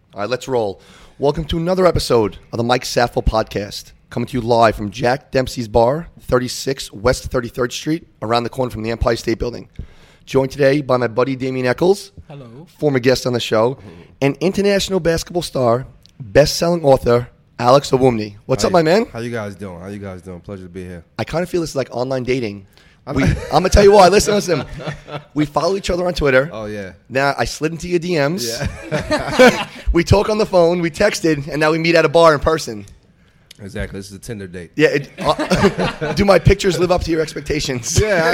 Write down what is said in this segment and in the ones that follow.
All right, let's roll. Welcome to another episode of the Mike Saffel Podcast, coming to you live from Jack Dempsey's Bar, 36 West 33rd Street, around the corner from the Empire State Building. Joined today by my buddy Damien Eccles, hello, former guest on the show, and international basketball star, best-selling author, Alex Owumney. What's up, my man? How you guys doing? Pleasure to be here. I kind of feel this is like online dating. I'm going to tell you why. Listen. We follow each other on Twitter. Oh, yeah. Now, I slid into your DMs. Yeah. We talk on the phone. We texted. And now we meet at a bar in person. Exactly. This is a Tinder date. Yeah. Do my pictures live up to your expectations? Yeah.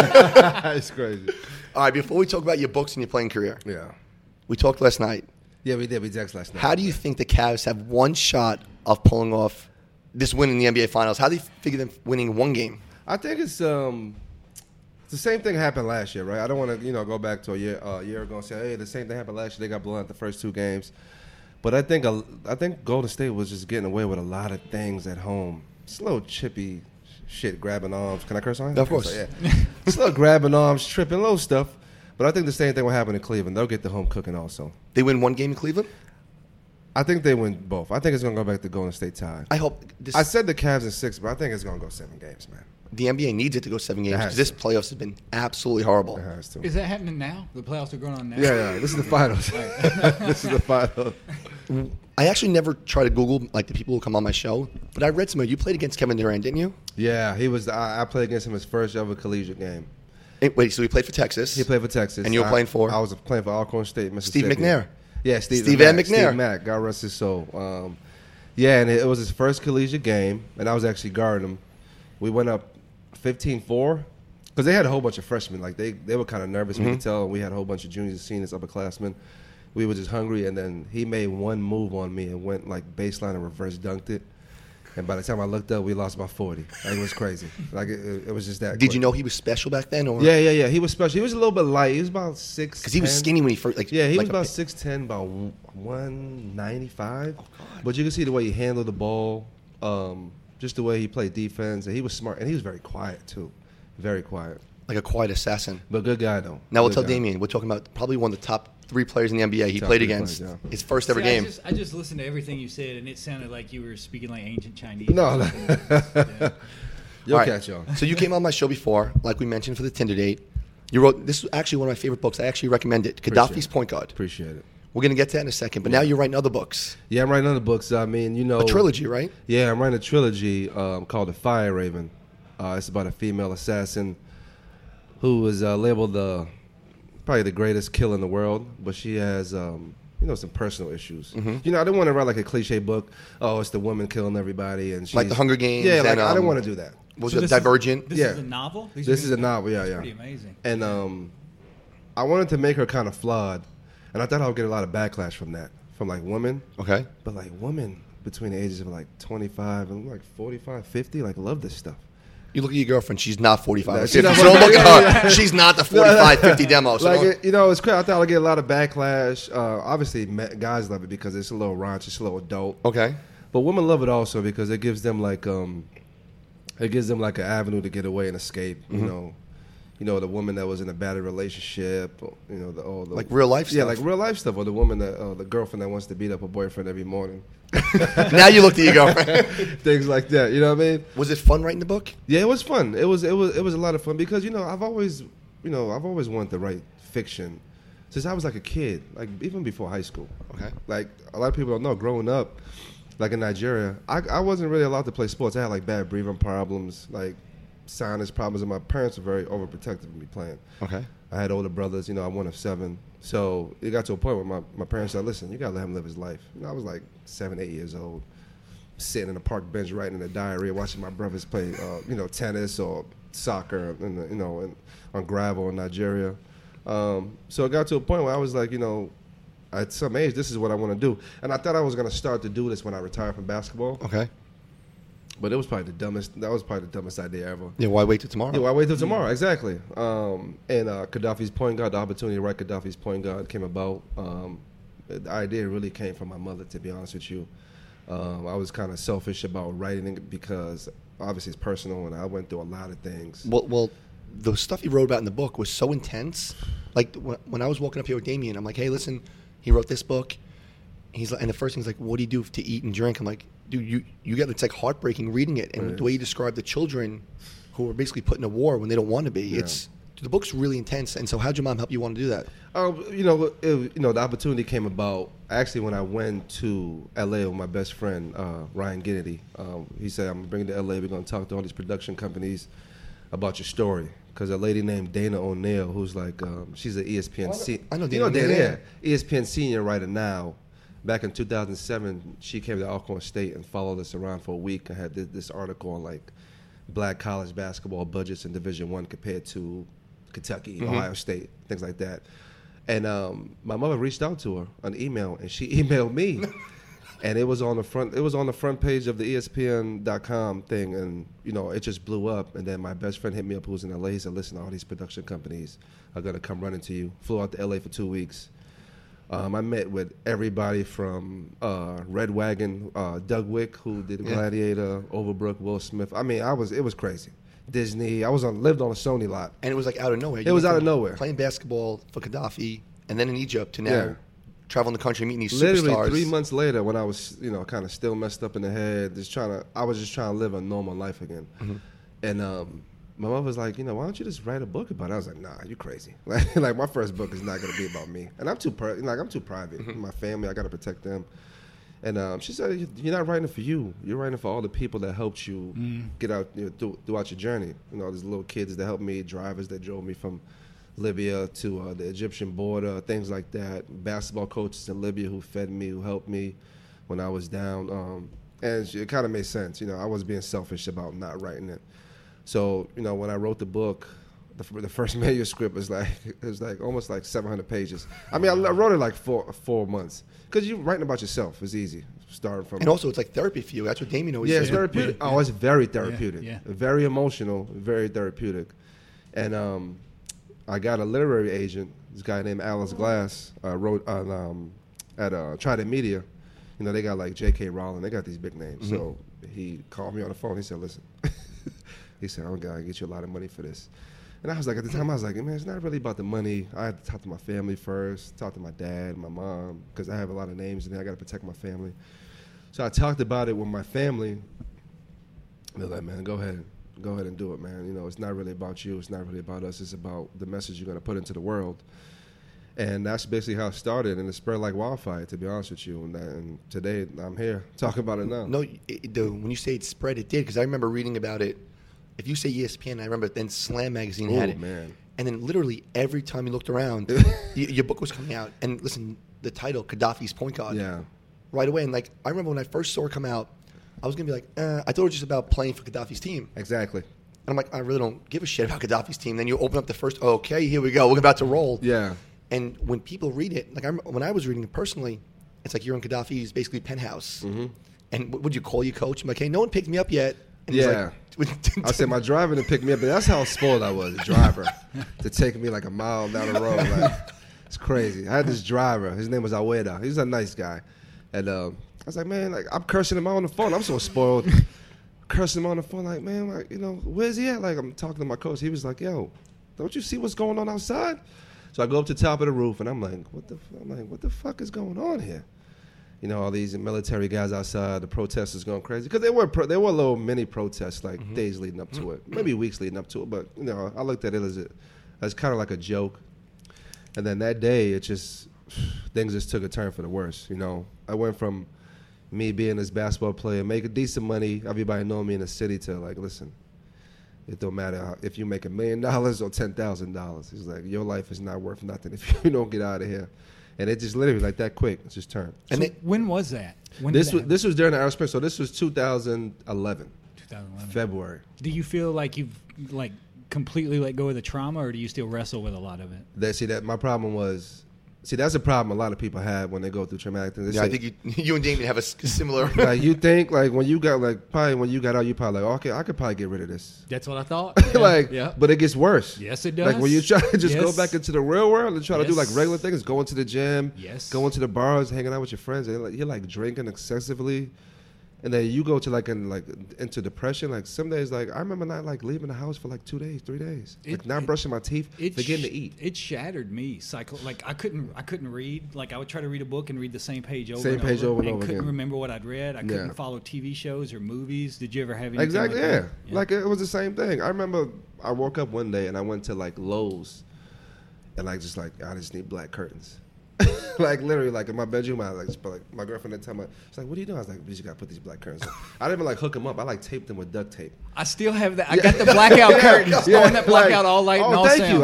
It's crazy. All right. Before we talk about your books and your playing career. Yeah. We talked last night. Yeah, we did. We texted last night. How do you think the Cavs have one shot of pulling off this win in the NBA Finals? How do you figure them winning one game? I think it's the same thing happened last year, right? I don't want to go back to a year ago and say, hey, the same thing happened last year. They got blown out the first two games, but I think Golden State was just getting away with a lot of things at home. It's a little chippy shit, grabbing arms. Can I curse on it? Of course. Yeah. It's a little grabbing arms, tripping, little stuff. But I think the same thing will happen in Cleveland. They'll get the home cooking also. They win one game in Cleveland? I think they win both. I think it's going to go back to Golden State tie. I hope. I said the Cavs in 6, but I think it's going to go 7 games, man. The NBA needs it to go 7 games because this playoffs has been absolutely horrible. It has to. Is that happening now? The playoffs are going on now? Yeah. This is the finals. This is the finals. I actually never try to Google like the people who come on my show, but I read somewhere you played against Kevin Durant, didn't you? Yeah, he was. I played against him his first ever collegiate game. Wait, so he played for Texas? He played for Texas. And you were playing for? I was playing for Alcorn State, Mississippi. Steve McNair. Yeah, Steve Van McNair. Steve Mack, God rest his soul. Yeah, and it was his first collegiate game, and I was actually guarding him. We went up 15-4 because they had a whole bunch of freshmen. Like they were kind of nervous. We could tell. We had a whole bunch of juniors and seniors, upperclassmen. We were just hungry, and then he made one move on me and went like baseline and reverse dunked it. And by the time I looked up, we lost by 40. Like, it was crazy. Like it was just that. Did you know he was special back then? Or? Yeah. He was special. He was a little bit light. He was about 6'10". Because he was skinny when he first. Like, yeah, he like was about 6'10", about 195. Oh, God. But you can see the way he handled the ball, just the way he played defense, and he was smart, and he was very quiet too, very quiet. Like a quiet assassin. But good guy though. Now we'll tell Damien. We're talking about probably one of the top 3 players in the NBA he played against. Players, yeah. His first ever game. I just listened to everything you said, and it sounded like you were speaking like ancient Chinese. No. Yeah. You'll All right. catch on. So you came on my show before, like we mentioned for the Tinder date. You wrote, this is actually one of my favorite books. I actually recommend it. Gaddafi's Point Guard. Appreciate it. We're going to get to that in a second. But now you're writing other books. Yeah, I'm writing other books. I mean, A trilogy, right? Yeah, I'm writing a trilogy called The Fire Raven. It's about a female assassin who was labeled probably the greatest killer in the world, but she has some personal issues. I didn't want to write like a cliche book. Oh, it's the woman killing everybody, and she's, Like The Hunger Games. Yeah, like and, I didn't want to do that. Was So it this Divergent? This Yeah. is a novel? This is a novel. Yeah. Pretty amazing. And I wanted to make her kind of flawed, and I thought I would get a lot of backlash from that, from like women. Okay. But like women between the ages of like 25 and like 45, 50, like love this stuff. You look at your girlfriend, she's not 45 or She's 50. not So don't look at 45, her. She's not the 45, 50 demo. So Like don't- it's crazy. I thought I'd get a lot of backlash. Obviously, guys love it because it's a little raunch, it's a little adult. okay. But women love it also because it gives them like an avenue to get away and escape. You know, the woman that was in a bad relationship. Like real life stuff. Yeah, like real life stuff. Or the woman that the girlfriend that wants to beat up her boyfriend every morning. Now you looked at your girlfriend. Things like that. You know what I mean? Was it fun writing the book? Yeah, it was fun. It was a lot of fun because I've always wanted to write fiction since I was like a kid, like even before high school. Okay. Like a lot of people don't know, growing up, like in Nigeria, I wasn't really allowed to play sports. I had like bad breathing problems, like sinus problems, and my parents were very overprotective of me playing. Okay. I had older brothers, I'm one of 7. So it got to a point where my parents said, listen, you got to let him live his life. I was like 7, 8 years old, sitting in a park bench writing in a diary, watching my brothers play, tennis or soccer, and on gravel in Nigeria. So it got to a point where I was like, at some age, this is what I want to do. And I thought I was going to start to do this when I retired from basketball. Okay. But it was probably the dumbest idea ever. Yeah, why wait till tomorrow? Yeah, why wait till tomorrow? Exactly. And Gaddafi's Point Guard, the opportunity to write Gaddafi's Point Guard came about. The idea really came from my mother, to be honest with you. I was kind of selfish about writing it because obviously it's personal, and I went through a lot of things. Well, the stuff you wrote about in the book was so intense. Like when I was walking up here with Damien, I'm like, hey, listen, he wrote this book. He's like, and the first thing's like, what do you do to eat and drink? I'm like, dude, you get, it's like heartbreaking reading it. And the way you describe the children who are basically put in a war when they don't want to be, the book's really intense. And so how'd your mom help you want to do that? The opportunity came about actually when I went to L.A. with my best friend, Ryan Ginnity. He said, I'm bringing to L.A. We're going to talk to all these production companies about your story. Because a lady named Dana O'Neill, who's like, she's an ESPN I know Dana O'Neill. ESPN senior writer now. Back in 2007, she came to Alcorn State and followed us around for a week. I had this article on like black college basketball budgets in Division I compared to Kentucky, Ohio State, things like that. And my mother reached out to her on email, and she emailed me, and it was on the front page of the ESPN.com thing, and it just blew up. And then my best friend hit me up, who was in LA. He said, "Listen, all these production companies are gonna come running to you." Flew out to LA for 2 weeks. I met with everybody from Red Wagon, Doug Wick, who did Gladiator, Overbrook, Will Smith. I mean, it was crazy. Disney. Lived on a Sony lot. And it was like out of nowhere. It was out of nowhere. Playing basketball for Gaddafi, and then in Egypt to now traveling the country, meeting these Literally superstars. 3 months later, when I was, kind of still messed up in the head, I was just trying to live a normal life again. And my mother was like, why don't you just write a book about it? I was like, nah, you crazy. Like my first book is not gonna be about me, and I'm too private. My family, I gotta protect them. And she said, you're not writing it for you. You're writing for all the people that helped you get out throughout your journey. There's little kids that helped me, drivers that drove me from Libya to the Egyptian border, things like that. Basketball coaches in Libya who fed me, who helped me when I was down. And it kind of made sense. I was being selfish about not writing it. So, when I wrote the book, the first manuscript was like almost like 700 pages. I mean, I wrote it like four months. Because you're writing about yourself. It's easy. Starting from. And also, it's like therapy for you. That's what Damien always says. Yeah, it's therapeutic. Yeah. Oh, it's very therapeutic. Yeah. Very emotional, very therapeutic. And I got a literary agent, this guy named Alice Glass, wrote on at Trident Media. They got like J.K. Rowling. They got these big names. So he called me on the phone. He said, listen. He said, I'm going to get you a lot of money for this. And I was like, at the time, I was like, man, it's not really about the money. I had to talk to my family first, talk to my dad, my mom, because I have a lot of names and I got to protect my family. So I talked about it with my family. They're like, man, go ahead and do it, man. It's not really about you. It's not really about us. It's about the message you're going to put into the world. And that's basically how it started, and it spread like wildfire, to be honest with you. And today, I'm here talking about it now. No, when you say it spread, it did, because I remember reading about it. If you say ESPN, I remember then Slam Magazine had it. Man. And then literally every time you looked around, your book was coming out. And listen, the title, Gaddafi's Point Guard. Yeah. Right away. And I remember when I first saw it come out, I was going to be like, I thought it was just about playing for Gaddafi's team. Exactly. And I'm like, I really don't give a shit about Gaddafi's team. Then you open up the first, okay, here we go. We're about to roll. Yeah. And when people read it, when I was reading it personally, it's like you're in Gaddafi's basically penthouse. And would you call your coach? I'm like, hey, no one picked me up yet. And I said my driver to pick me up, but that's how spoiled I was. The driver to take me like a mile down the road. It's crazy. I had this driver. His name was Aweda. He was a nice guy, and I was like, man, I'm cursing him out on the phone. I'm so spoiled. Cursing him on the phone, like, man, where's he at? Like, I'm talking to my coach. He was like, yo, don't you see what's going on outside? So I go up to the top of the roof, and I'm like, what the fuck is going on here? All these military guys outside, the protesters going crazy. Because there were little mini protests, like days leading up to it, maybe weeks leading up to it. But, I looked at it as kind of like a joke. And then that day, things just took a turn for the worse, I went from me being this basketball player, making decent money, everybody knowing me in the city, to like, listen, it don't matter if you make $1 million or $10,000. It's like, your life is not worth nothing if you don't get out of here. And it just literally, like that quick, it just turned. And when was that? This was during the Arab Spring, so this was 2011. 2011. February. Do you feel like you've completely let go of the trauma, or do you still wrestle with a lot of it? My problem was, that's a problem a lot of people have when they go through traumatic things. I think you and Damien have a similar. Like, you think when you got out, you probably like, okay, I could probably get rid of this. That's what I thought. Yeah. But it gets worse. Yes, it does. Like when you try to just go back into the real world and try to do like regular things, going to the gym, Yes. going to the bars, hanging out with your friends, and you're like drinking excessively, And then you go to into depression. Like some days, like I remember not like leaving the house for like 2 days, 3 days, like not brushing my teeth, forgetting to eat. It shattered me. Like I couldn't read. Like I would try to read a book and read the same page over and over couldn't again. remember what I'd read. I couldn't follow TV shows or movies. Did you ever have anything Exactly? like that? Yeah. Like it was the same thing. I remember I woke up one day and I went to like Lowe's, and I just need black curtains. Like literally, like in my bedroom, I like my girlfriend at the time. She's like, "What are you doing?" I was like, "You just gotta put these black curtains on." I didn't even like hook them up. I like taped them with duct tape. I still have that. I got the blackout curtains. Throwing that blackout all light and all thank sound. you.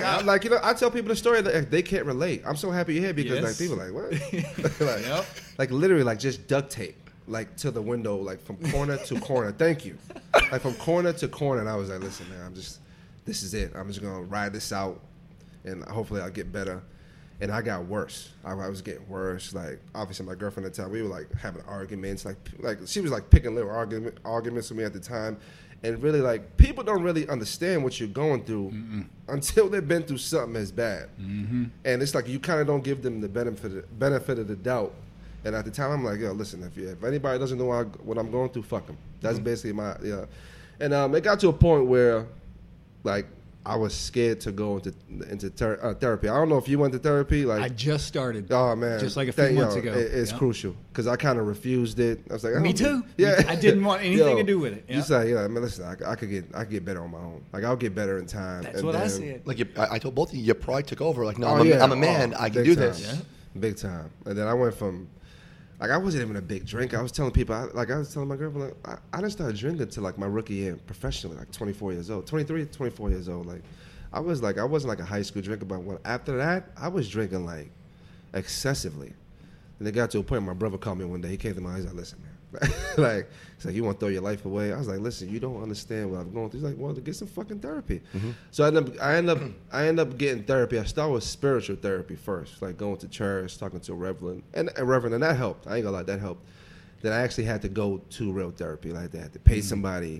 I tell people the story that they can't relate. I'm so happy you're here because like people are like what? Like literally like just duct tape like to the window like from corner to corner. Thank you. Like from corner to corner, and I was like, "Listen, man, this is it. I'm just gonna ride this out, and hopefully I'll get better." And I got worse. I was getting worse. Like obviously, my girlfriend at the time, we were like having arguments. Like she was like picking little arguments with me at the time, and really like people don't really understand what you're going through until they've been through something as bad. Mm-hmm. And it's like you kind of don't give them the benefit of the doubt. And at the time, I'm like, yo, listen, if anybody doesn't know what I'm going through, fuck them. That's basically my And it got to a point where, like, I was scared to go into therapy. I don't know if you went to therapy. Like I just started. Oh man, just like a few months ago. It's crucial because I kind of refused it. I was like, me too. Yeah, I didn't want anything to do with it. You say, yeah, man, listen, I could get better on my own. Like I'll get better in time. That's what I said. Like I told both of you, your pride took over. Like no, I'm a man. I can do this. Yeah. Big time. And then I went from. Like, I wasn't even a big drinker. I was telling people, I was telling my girlfriend, like, I didn't start drinking until, like, my rookie year professionally, like, 24 years old. 23, 24 years old. Like, I wasn't, like, a high school drinker, but after that, I was drinking, like, excessively. And it got to a point, my brother called me one day. He came to my house, he's like, listen, man. Like, he's like, you want to throw your life away? I was like, listen, you don't understand what I'm going through. He's like, well, to get some fucking therapy. Mm-hmm. So I end up getting therapy. I started with spiritual therapy first, like going to church, talking to a reverend, and that helped. I ain't gonna lie, that helped. Then I actually had to go to real therapy, like that, to pay somebody.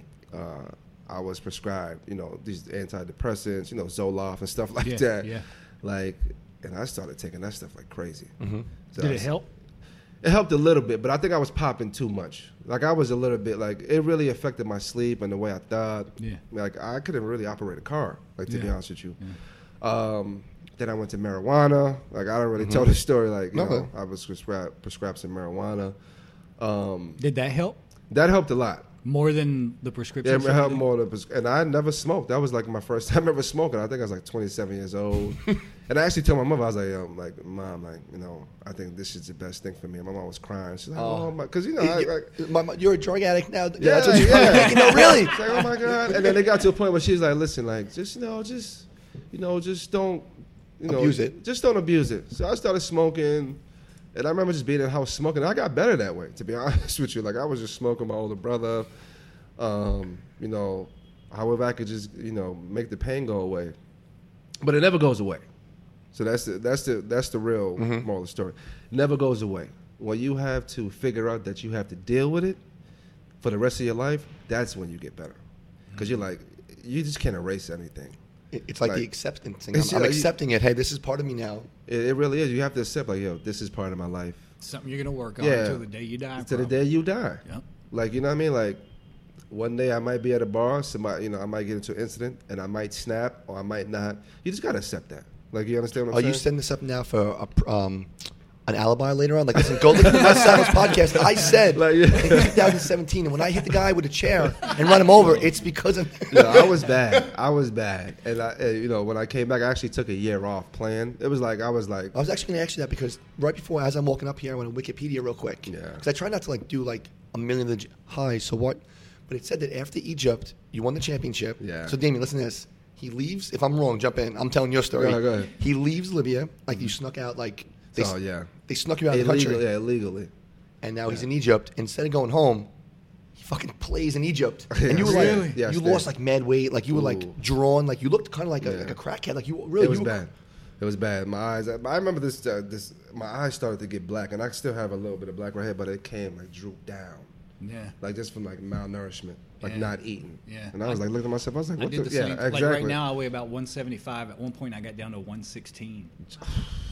I was prescribed, these antidepressants, Zoloft and stuff like that. Yeah. Like, and I started taking that stuff like crazy. Mm-hmm. So Did it help? It helped a little bit, but I think I was popping too much. Like I was a little bit like it really affected my sleep and the way I thought. Yeah. Like I couldn't really operate a car. Like to be honest with you. Yeah. Then I went to marijuana. Like I don't really tell the story. Like I was prescribed some marijuana. Did that help? That helped a lot. More than the prescription? Yeah, it helped more than and I never smoked. That was like my first time ever smoking. I think I was like 27 years old. And I actually told my mother, I was like, Mom, like, I think this is the best thing for me. And my mom was crying. She's like, oh my, because you're a drug addict now. Yeah, that's what you're really. It's like, oh my God. And then they got to a point where she's like, listen, like, just don't, abuse it. Just don't abuse it. So I started smoking. And I remember just being in the house smoking. I got better that way, to be honest with you. Like, I was just smoking my older brother. However I could just, make the pain go away. But it never goes away. So that's the real moral of the story. It never goes away. When you have to figure out that you have to deal with it for the rest of your life, that's when you get better. Because you're like, you just can't erase anything. It's like the acceptance thing. I'm accepting it. Hey, this is part of me now. It really is. You have to accept, like, yo, this is part of my life. Something you're going to work on until the day you die. Until the day you die. Yep. Like, you know what I mean? Like, one day I might be at a bar, somebody, I might get into an incident, and I might snap or I might not. You just got to accept that. Like, you understand what I'm saying? Are you setting this up now for an alibi later on? Like, listen, go listen to my Saddles podcast. I said in 2017, and when I hit the guy with a chair and run him over, it's because of... I was bad. And, when I came back, I actually took a year off playing. It was like, I was actually going to ask you that because right before, as I'm walking up here, I went to Wikipedia real quick. Yeah. Because I try not to, do, a million of the... Hi, so what? But it said that after Egypt, you won the championship. Yeah. So, Damien, listen to this. He leaves... If I'm wrong, jump in. I'm telling your story. Go ahead. He leaves Libya. Like, you snuck out, They snuck you out of the country. Yeah, illegally. And now he's in Egypt. Instead of going home, he fucking plays in Egypt. And you were like, you lost mad weight. Like you were drawn. Like you looked kind of like a crackhead. Like you really. It was bad. It was bad. My eyes. I remember this. My eyes started to get black, and I still have a little bit of black right here, but it came drooped down. Yeah. Like just from malnourishment, not eating. Yeah. And I was looking at myself. I was like, what I did the same. Exactly. Like right now, I weigh about 175. At one point, I got down to 116.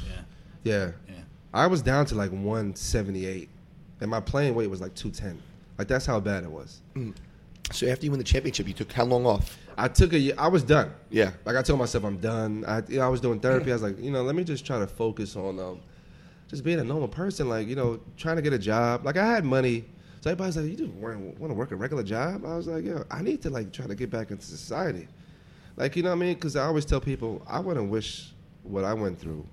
Yeah. I was down to 178, and my playing weight was 210. Like that's how bad it was. So after you win the championship, you took how long off? I took a year. I was done. Yeah. Like I told myself, I'm done. I was doing therapy. I was like, let me just try to focus on just being a normal person. Like, trying to get a job. Like I had money. So everybody's like, you just want to work a regular job? I was like, I need to like try to get back into society. Like, you know what I mean? Because I always tell people, I wouldn't wish what I went through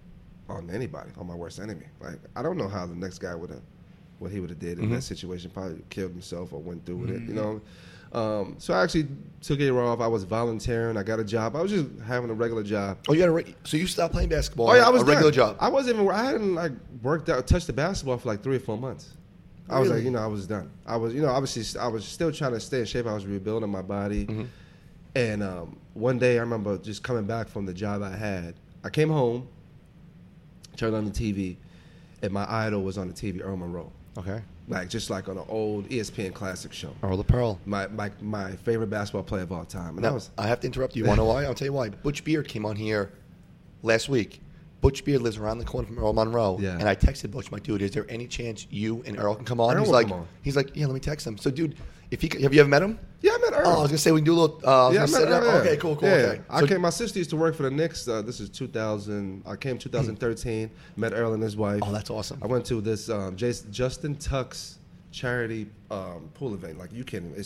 on anybody, on my worst enemy. Like, I don't know how the next guy what he would have did in that situation. Probably killed himself or went through with it, So I actually took a year off. I was volunteering. I got a job. I was just having a regular job. Oh, so you stopped playing basketball? Oh yeah, I was a regular done. job. I hadn't like touched the basketball for like 3 or 4 months. I was like, I was done. I was, obviously I was still trying to stay in shape. I was rebuilding my body. And one day I remember just coming back from the job I had. I came home, turned on the TV, and my idol was on the TV, Earl Monroe. Okay. Like just like on an old ESPN classic show. Earl the Pearl. My favorite basketball player of all time. And Now, I have to interrupt you. You want to know why? I'll tell you why. Butch Beard came on here last week. Butch Beard lives around the corner from Earl Monroe. Yeah. And I texted Butch, my dude, is there any chance you and Earl can come on? Earl He's will like, come on. he's like, yeah, let me text him. So, dude, have you ever met him? Yeah, I met Earl. Oh, I was gonna say we can do a little. I met Earl, yeah. Okay, cool. Yeah. Okay. So, My sister used to work for the Knicks. This is 2000. I came 2013. Met Earl and his wife. oh, that's awesome. I went to this Justin Tuck's charity pool event. Like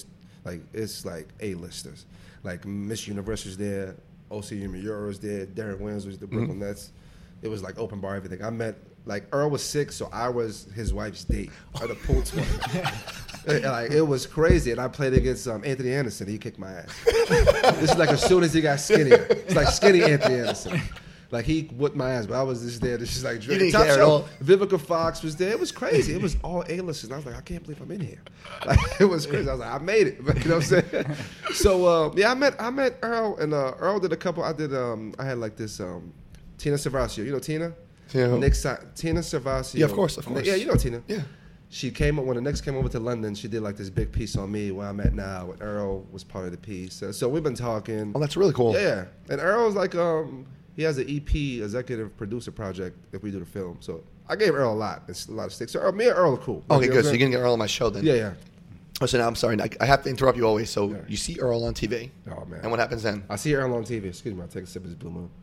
it's like A-listers. Like Miss Universe was there, OCU Miura was there, Darren Williams was the Brooklyn Nets. It was like open bar, everything. I met Earl was sick, so I was his wife's date at the pool tournament. Like it was crazy, and I played against Anthony Anderson. He kicked my ass. This is like as soon as he got skinnier. It's like skinny Anthony Anderson. Like he whooped my ass, but I was just there. This is like didn't top care at show. all. Vivica Fox was there. It was crazy. It was all A-listers. And I was like, I can't believe I'm in here. Like it was crazy. I was like, I made it. You know what I'm saying? So I met Earl, and Earl did a couple. I had like this Tina Servacio. You know Tina? Yeah. Tina Servacio. Yeah, of course. Yeah, you know Tina. Yeah. She came up when the Knicks came over to London. She did like this big piece on me, where I'm at now, and Earl was part of the piece. So we've been talking. Oh, that's really cool. Yeah, and Earl's like he has an EP, executive producer project if we do the film. So I gave Earl a lot of sticks. So me and Earl are cool. Okay, Like, good. So you're gonna get Earl on my show then. Yeah. Oh, so now I'm sorry. I have to interrupt you always. So Yeah. you see Earl on TV. Oh man. And what happens then? I see Earl on TV. Excuse me. I take a sip of this Blue Moon.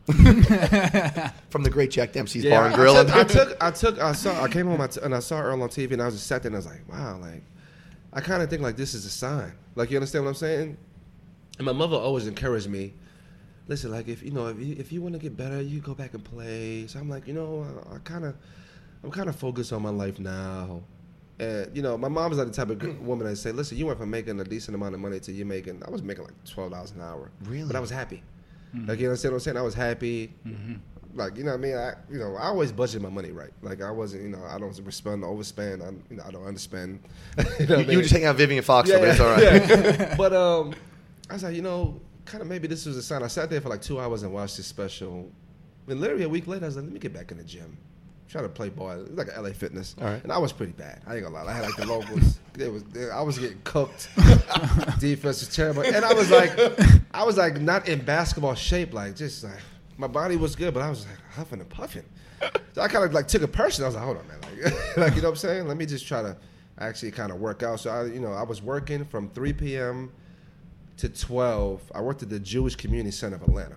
From the great Jack Dempsey's Bar and Grill. I came home and I saw Earl on TV, and I was just sat there and I was like, wow, like I kind of think like this is a sign. Like you understand what I'm saying? And my mother always encouraged me. Listen, like if you want to get better, you go back and play. So I'm like, I'm kind of focused on my life now. And my mom's like the type of woman that say, listen, you went from making a decent amount of money to I was making like $12 an hour. Really? But I was happy. Like you understand what I'm saying? I was happy. Like you know what I mean? I always budget my money right. Like I wasn't, I don't overspend. I don't underspend. You know what I mean? You were just hanging out with Vivian Fox, but it's all right. Yeah. But I was like, kind of maybe this was a sign. I sat there for like 2 hours and watched this special. And literally a week later, I was like, let me get back in the gym. Try to play ball. It was like an LA Fitness. All right. And I was pretty bad. I ain't gonna lie. I had like the locals. I was getting cooked. Defense was terrible. And I was like not in basketball shape. Like just like my body was good, but I was like huffing and puffing. So I kind of like took it personal. I was like, hold on, man. Like you know what I'm saying? Let me just try to actually kind of work out. So I was working from 3 p.m. to 12. I worked at the Jewish Community Center of Atlanta.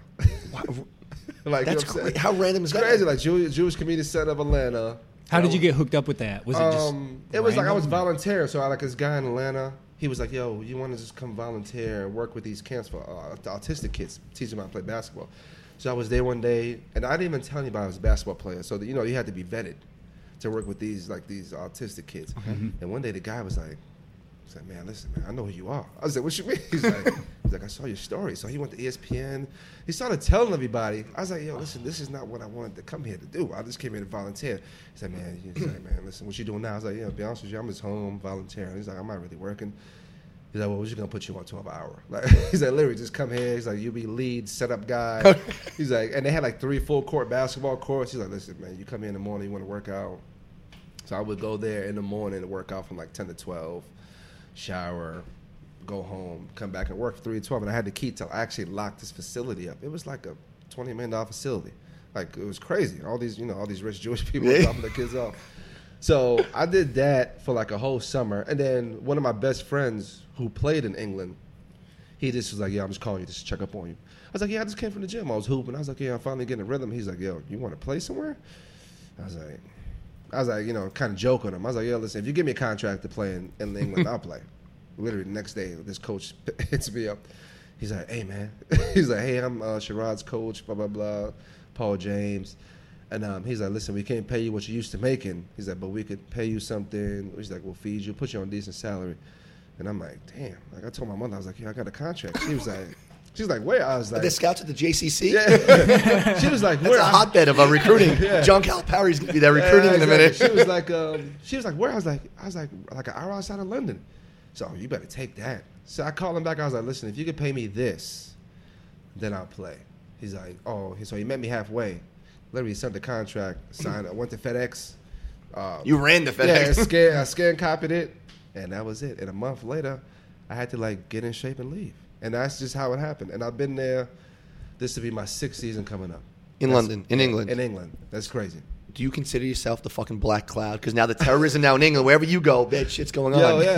Like That's great. How random is that? Crazy, like Jewish Community Center of Atlanta. How did you get hooked up with that? Was it just it was like I was random? volunteering. So I like this guy in Atlanta. He was like, yo, you want to just come volunteer and work with these camps for autistic kids, teach them how to play basketball. So I was there one day, and I didn't even tell anybody I was a basketball player. So you had to be vetted to work with these autistic kids. Okay. And one day the guy was like, man, listen, man, I know who you are. I was like, what you mean? He's like, I saw your story. So he went to ESPN. He started telling everybody. I was like, yo, listen, this is not what I wanted to come here to do. I just came here to volunteer. He said, man, listen, what you doing now? I was like, yeah, to be honest with you, I'm just home volunteering. He's like, I'm not really working. He's like, well, we're just going to put you on 12-hour. Like, he's like, literally, just come here. He's like, you be lead setup guy. He's like, and they had like 3 full-court basketball courts. He's like, listen, man, you come here in the morning, you want to work out. So I would go there in the morning to work out from like 10 to 12. Shower, go home, come back and work 3 to 12, and I had the key till I actually locked this facility up. It was like a $20 million facility. Like it was crazy. All these rich Jewish people dropping their kids off. So I did that for like a whole summer, and then one of my best friends who played in England, he just was like, "Yeah, I'm just calling you just to check up on you." I was like, "Yeah, I just came from the gym. I was hooping." I was like, "Yeah, I'm finally getting a rhythm." He's like, "Yo, you want to play somewhere?" I was like, you know, kind of joking him. I was like, "Yo, listen, if you give me a contract to play in England, I'll play." Literally the next day, this coach hits me up. He's like, "Hey, man," he's like, "Hey, I'm Sherrod's coach, blah blah blah, Paul James." And he's like, "Listen, we can't pay you what you used to making." He's like, "But we could pay you something." He's like, "We'll feed you, put you on a decent salary." And I'm like, "Damn!" Like I told my mother, I was like, "Yeah, I got a contract." She was like, "Where?" I was like, the scouts at the JCC. Yeah. She was like, That's "Where?" a hotbed of recruiting. Yeah. John Calipari's gonna be there recruiting in a minute. She was like, "Where?" I was like, an hour outside of London. So you better take that. So I called him back. I was like, "Listen, if you could pay me this, then I'll play." He's like, "Oh," so he met me halfway. Literally sent the contract, signed. I went to FedEx. You ran the FedEx. Yeah, I scanned, copied it, and that was it. And a month later, I had to like get in shape and leave. And that's just how it happened. And I've been there. This will be my 6th season coming up. In London, in England. In England. That's crazy. Do you consider yourself the fucking black cloud? Because now the terrorism now in England, wherever you go, bitch, shit's going on.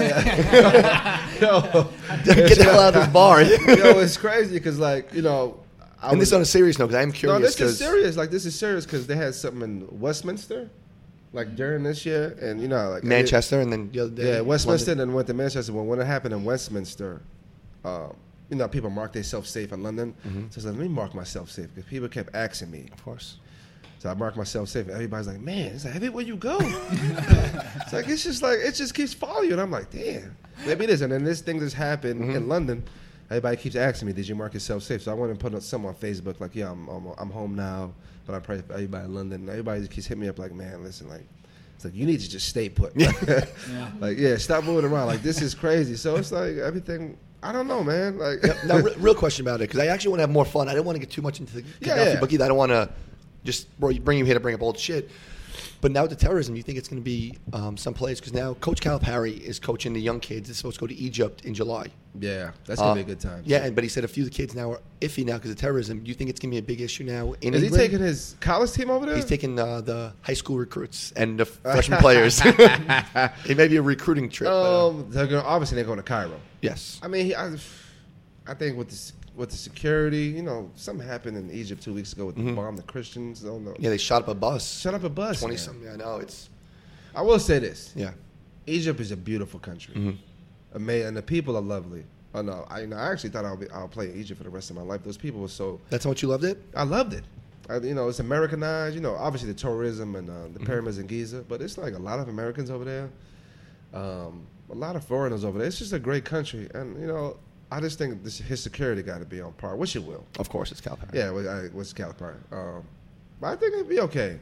Yeah. Yo, Get the hell out of this bar. yo, it's crazy because, like, you know. And this on a serious note, because I am curious. No, this is serious. Like, this is serious because they had something in Westminster, like, during this year. And, you know, like. Manchester, and then the other day. Yeah, Westminster, London. and then went to Manchester. When it happened in Westminster, you know, people mark themselves safe in London. Mm-hmm. So I was like, let me mark myself safe because people kept asking me. Of course. So I marked myself safe. Everybody's like, "Man, it's like everywhere you go." It's like it just keeps following you, and I'm like, "Damn, maybe it is." And then this thing just happened in London. Everybody keeps asking me, "Did you mark yourself safe?" So I went and put something on Facebook, like, "Yeah, I'm home now, but I pray for everybody in London." And everybody just keeps hitting me up, like, "Man, listen, like, it's like you need to just stay put, like, yeah, stop moving around. Like, this is crazy." So it's like everything. I don't know, man. Like, Now, real question about it, because I actually want to have more fun. I didn't want to get too much into the Gaddafi book either. I don't want to just bring you here to bring up old shit. But now with the terrorism, you think it's going to be some players? Because now Coach Calipari is coaching the young kids. It's supposed to go to Egypt in July. yeah, that's gonna be a good time. Yeah, but he said a few of the kids now are iffy now because of terrorism. Do you think it's going to be a big issue now in Is England? he taking his college team over there? He's taking the high school recruits and the freshman players. It may be a recruiting trip. Obviously they're going to Cairo. Yes. I mean, I think with the security, you know, something happened in Egypt 2 weeks ago with the bomb the Christians. I don't know. Yeah, they shot up a bus. Shut up a bus. 20 man. something. Yeah, I know. It's. I will say this. Yeah. Egypt is a beautiful country. And the people are lovely. Oh no, I actually thought I'll play in Egypt for the rest of my life. Those people were so. That's how much you loved it? I loved it. You know, it's Americanized. You know, obviously the tourism and the pyramids in Giza, but it's like a lot of Americans over there, a lot of foreigners over there. It's just a great country, and you know, I just think his security got to be on par, which it will. Of course, it's Calipari. Yeah, what's Calipari? But I think it'll be okay.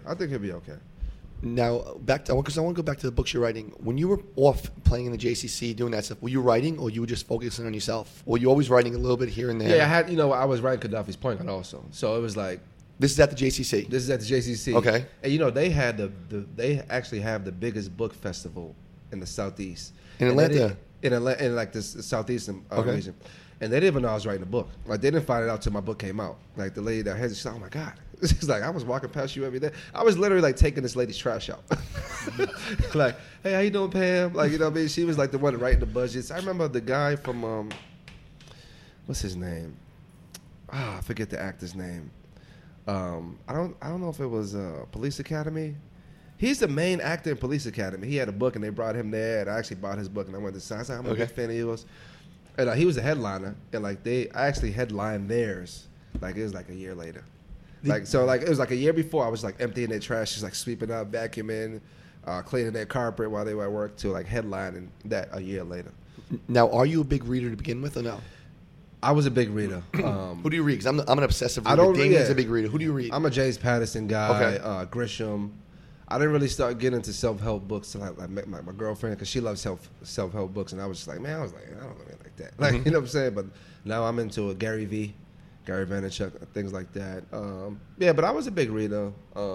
Now, back to because I want to go back to the books you're writing. When you were off playing in the JCC, doing that stuff, were you writing, or you were just focusing on yourself, or you always writing a little bit here and there? Yeah, I was writing Gaddafi's point guard also, so it was like. This is at the JCC. This is at the JCC. Okay. And you know they had they actually have the biggest book festival in the Southeast. In Atlanta. In like the Southeastern region. And they didn't even know I was writing a book. Like they didn't find it out till my book came out. Like the lady that has it, she's like, "Oh my God." She's like, "I was walking past you every day." I was literally like taking this lady's trash out. Like, "Hey, how you doing, Pam?" Like, you know what I mean? She was like the one writing the budgets. I remember the guy from what's his name? I forget the actor's name. I don't know if it was Police Academy. He's the main actor in Police Academy. He had a book and they brought him there, and I actually bought his book and I went to sign. I said, "I'm a big fan of yours." And he was a headliner, and like I actually headlined theirs. Like it was like a year later. It was like a year before I was like emptying their trash, just like sweeping up, vacuuming, cleaning their carpet while they were at work, to like headlining that a year later. Now, are you a big reader to begin with, or no? I was a big reader. Who do you read? Because I'm an obsessive reader. I don't read. Damien's a big reader. Who do you read? I'm a James Patterson guy. Okay. Grisham. I didn't really start getting into self-help books until I met my girlfriend, because she loves self-help books, and I was just like, man, I don't really like that. Like, you know what I'm saying? But now I'm into a Gary Vaynerchuk, things like that. But I was a big reader.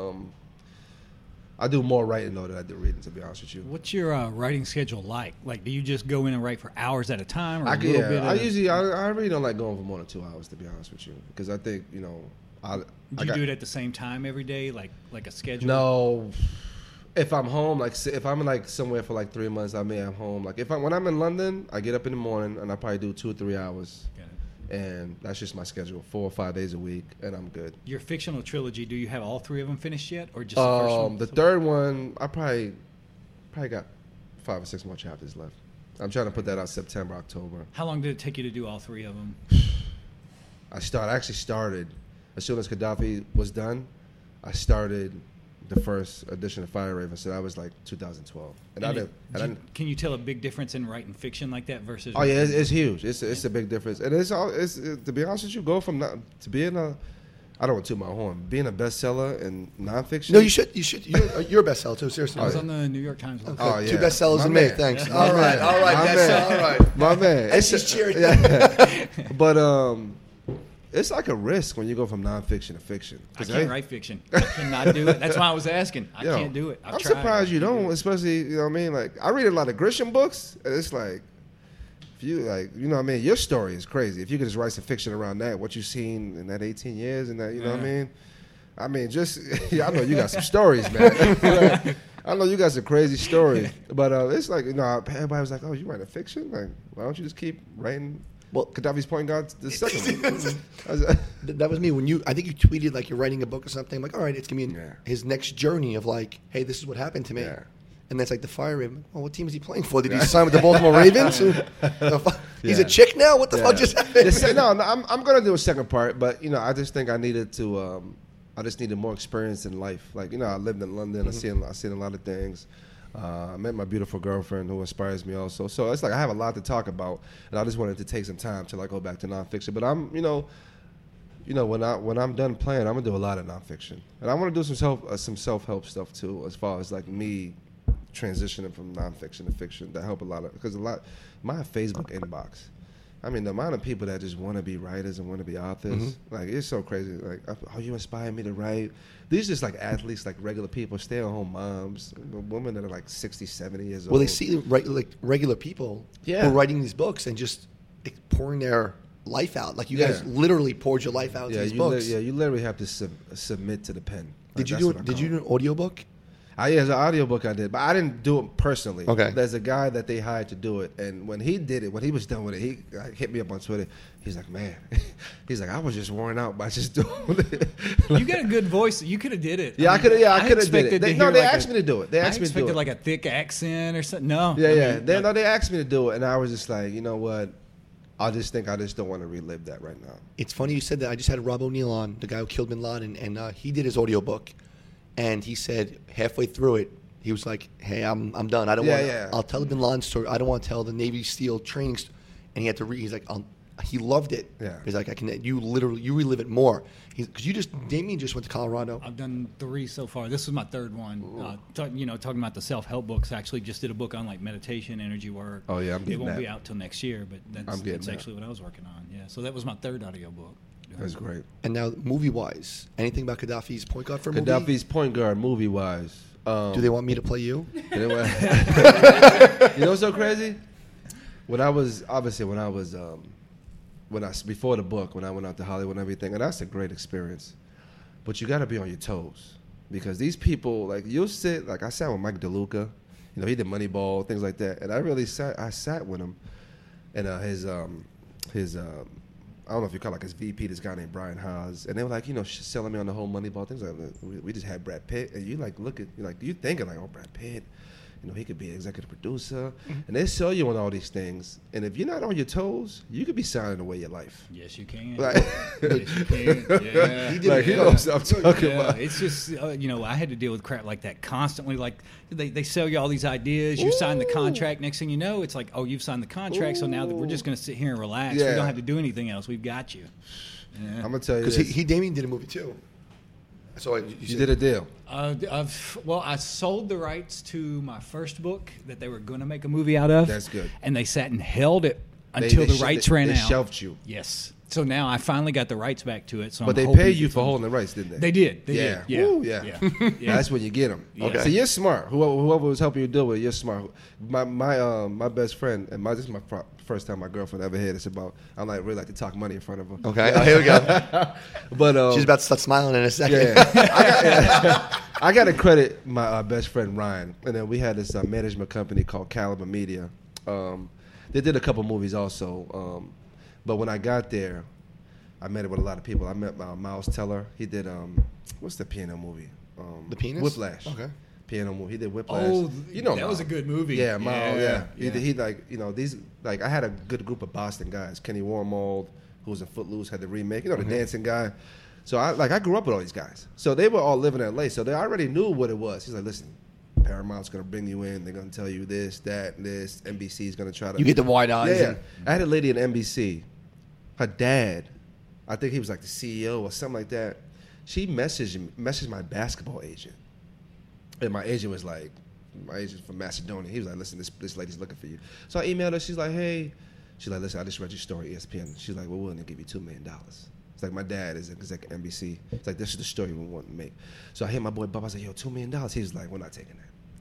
I do more writing though than I do reading, to be honest with you. What's your writing schedule like? Like, do you just go in and write for hours at a time, or I really don't like going for more than 2 hours, to be honest with you, because I think, you know, do you do it at the same time every day, like a schedule? No, If I'm home, like if I'm like somewhere for like 3 months, I may have home. Like when I'm in London, I get up in the morning and I probably do 2 or 3 hours. And that's just my schedule, 4 or 5 days a week, and I'm good. Your fictional trilogy, do you have all 3 of them finished yet, or just the first one? The third one, I probably got 5 or 6 more chapters left. I'm trying to put that out September, October. How long did it take you to do all 3 of them? I actually started as soon as Gaddafi was done. I started the first edition of Fire Raven, so that was like 2012. Can you tell a big difference in writing fiction like that versus? Oh yeah, it's huge. It's a big difference, and to be honest with you, go from to being I don't want to toot my horn, being a bestseller in nonfiction. No, you should. You're a bestseller too. Seriously, I was on the New York Times. Okay. Oh, yeah. 2 bestsellers in May. Thanks. Yeah. All right. All right. My man. And she's cheering. Yeah. But it's like a risk when you go from nonfiction to fiction. I can't write fiction. I cannot do it. That's why I was asking. I can't do it. I'm surprised you don't, especially, you know what I mean? Like, I read a lot of Grisham books, and it's like, if you, like, you know what I mean? Your story is crazy. If you could just write some fiction around that, what you've seen in that 18 years and that, you know what I mean? I mean, I know you got some stories, man. I know you got some crazy stories. But it's like, you know, everybody was like, oh, you write a fiction? Like, why don't you just keep writing? Well, Gaddafi's point guard, the second one. That was me when I think you tweeted like you're writing a book or something. I'm like, all right, it's gonna be his next journey of like, hey, this is what happened to me. Yeah. And that's like the Fire Raven. Well, what team is he playing for? Did he sign with the Baltimore Ravens? He's a chick now. What the fuck just happened? No, I'm gonna do a second part, but you know, I just think I needed to. I just needed more experience in life. Like, you know, I lived in London. Mm-hmm. I seen a lot of things. I met my beautiful girlfriend who inspires me also. So it's like I have a lot to talk about, and I just wanted to take some time till I go back to nonfiction. But I'm, you know, when I'm done playing, I'm gonna do a lot of nonfiction, and I want to do some self-help stuff too, as far as like me transitioning from nonfiction to fiction. That help because my Facebook inbox. I mean, the amount of people that just want to be writers and want to be authors, like, it's so crazy. Like, oh, you inspire me to write. These just like athletes, like regular people, stay-at-home moms, women that are like 60, 70 years old. Well, they see like regular people who are writing these books and just pouring their life out. Like, you guys literally poured your life out to these books. You literally have to submit to the pen. Like, Did you do an audiobook? As an audiobook I did, but I didn't do it personally. Okay. There's a guy that they hired to do it, and when he did it, when he was done with it, he hit me up on Twitter. He's like, man, he's like, I was just worn out by just doing it. You got a good voice. You could have did it. Yeah, I could have did it. They asked me to do it. They asked me to do it. Like a thick accent or something. No. Yeah, they asked me to do it, and I was just like, you know what? I just don't want to relive that right now. It's funny you said that. I just had Rob O'Neill on, the guy who killed Bin Laden, and he did his audiobook. And he said halfway through it, he was like, "Hey, I'm done. I don't want. I'll tell the Bin Laden story. I don't want to tell the Navy SEAL training." And he had to read. He's like, he loved it. Yeah. He's like, you relive it more. Because Damien just went to Colorado. I've done 3 so far. This was my 3rd one. Talking about the self-help books. I actually just did a book on like meditation, energy work. Oh yeah, it won't be out till next year, but that's actually what I was working on. Yeah, so that was my 3rd audio book. That's great. And now, movie-wise, anything about Gaddafi's point guard for a movie? Gaddafi's point guard, movie-wise. Do they want me to play you? You know what's so crazy? Before the book, when I went out to Hollywood and everything, and that's a great experience. But you got to be on your toes, because these people, like, you'll sit, like I sat with Mike DeLuca, you know, he did Moneyball, things like that, and I sat with him, and his I don't know if you call it like his VP, this guy named Brian Haas, and they were like, you know, selling me on the whole Moneyball things. Like, we just had Brad Pitt, and you like you thinking like, oh, Brad Pitt, you know, he could be an executive producer, and they sell you on all these things, and if you're not on your toes, you could be signing away your life. Yes, you can. Like, yes, you can. Yeah. You know what I'm talking about. It's just I had to deal with crap like that constantly. Like they sell you all these ideas, you sign the contract. Next thing you know, it's like, oh, you've signed the contract, so now we're just going to sit here and relax. We don't have to do anything else. We've got you. Yeah. I'm gonna tell you because Damien did a movie too. So you did a deal. I sold the rights to my first book that they were going to make a movie out of. That's good. And they sat and held it until the rights ran They out. shelved you. Yes. So now I finally got the rights back to it. So But I'm they hoping paid to you get for some- holding the rights, didn't they? They did. They Yeah. did. Yeah. Woo, yeah. That's when you get them. Okay. So you're smart. Whoever was helping you do it, you're smart. My best friend, and this is my first time my girlfriend ever heard this about. I really like to talk money in front of her. Okay. Oh, here we go. But She's about to start smiling in a second. yeah, I got to credit my best friend Ryan, and then we had this management company called Caliber Media. They did a couple movies also, but when I got there, I met it with a lot of people. I met Miles Teller. He did what's the piano movie? The Penis? Whiplash. Okay. Piano movie. He did Whiplash. Oh, you know, that Miles. was a good movie. Yeah, Miles. Yeah. Yeah. He these I had a good group of Boston guys. Kenny Wormold, who was in Footloose, had the remake. You know, the dancing guy. So I grew up with all these guys. So they were all living in LA. So they already knew what it was. He's like, listen, Paramount's gonna bring you in. They're gonna tell you this, that, this. NBC's gonna try to. You get the wide eyes. Yeah. and- I had a lady at NBC. Her dad, I think he was like the CEO or something like that. She messaged my basketball agent, and my agent was like, my agent from Macedonia. He was like, listen, this lady's looking for you. So I emailed her. She's like, hey, she's like, listen, I just read your story, ESPN. She's like, we're willing to give you $2 million. It's like, my dad is an exec at NBC. It's like, this is the story we want to make. So I hit my boy Bob. I was like, yo, $2 million. He was like, we're not taking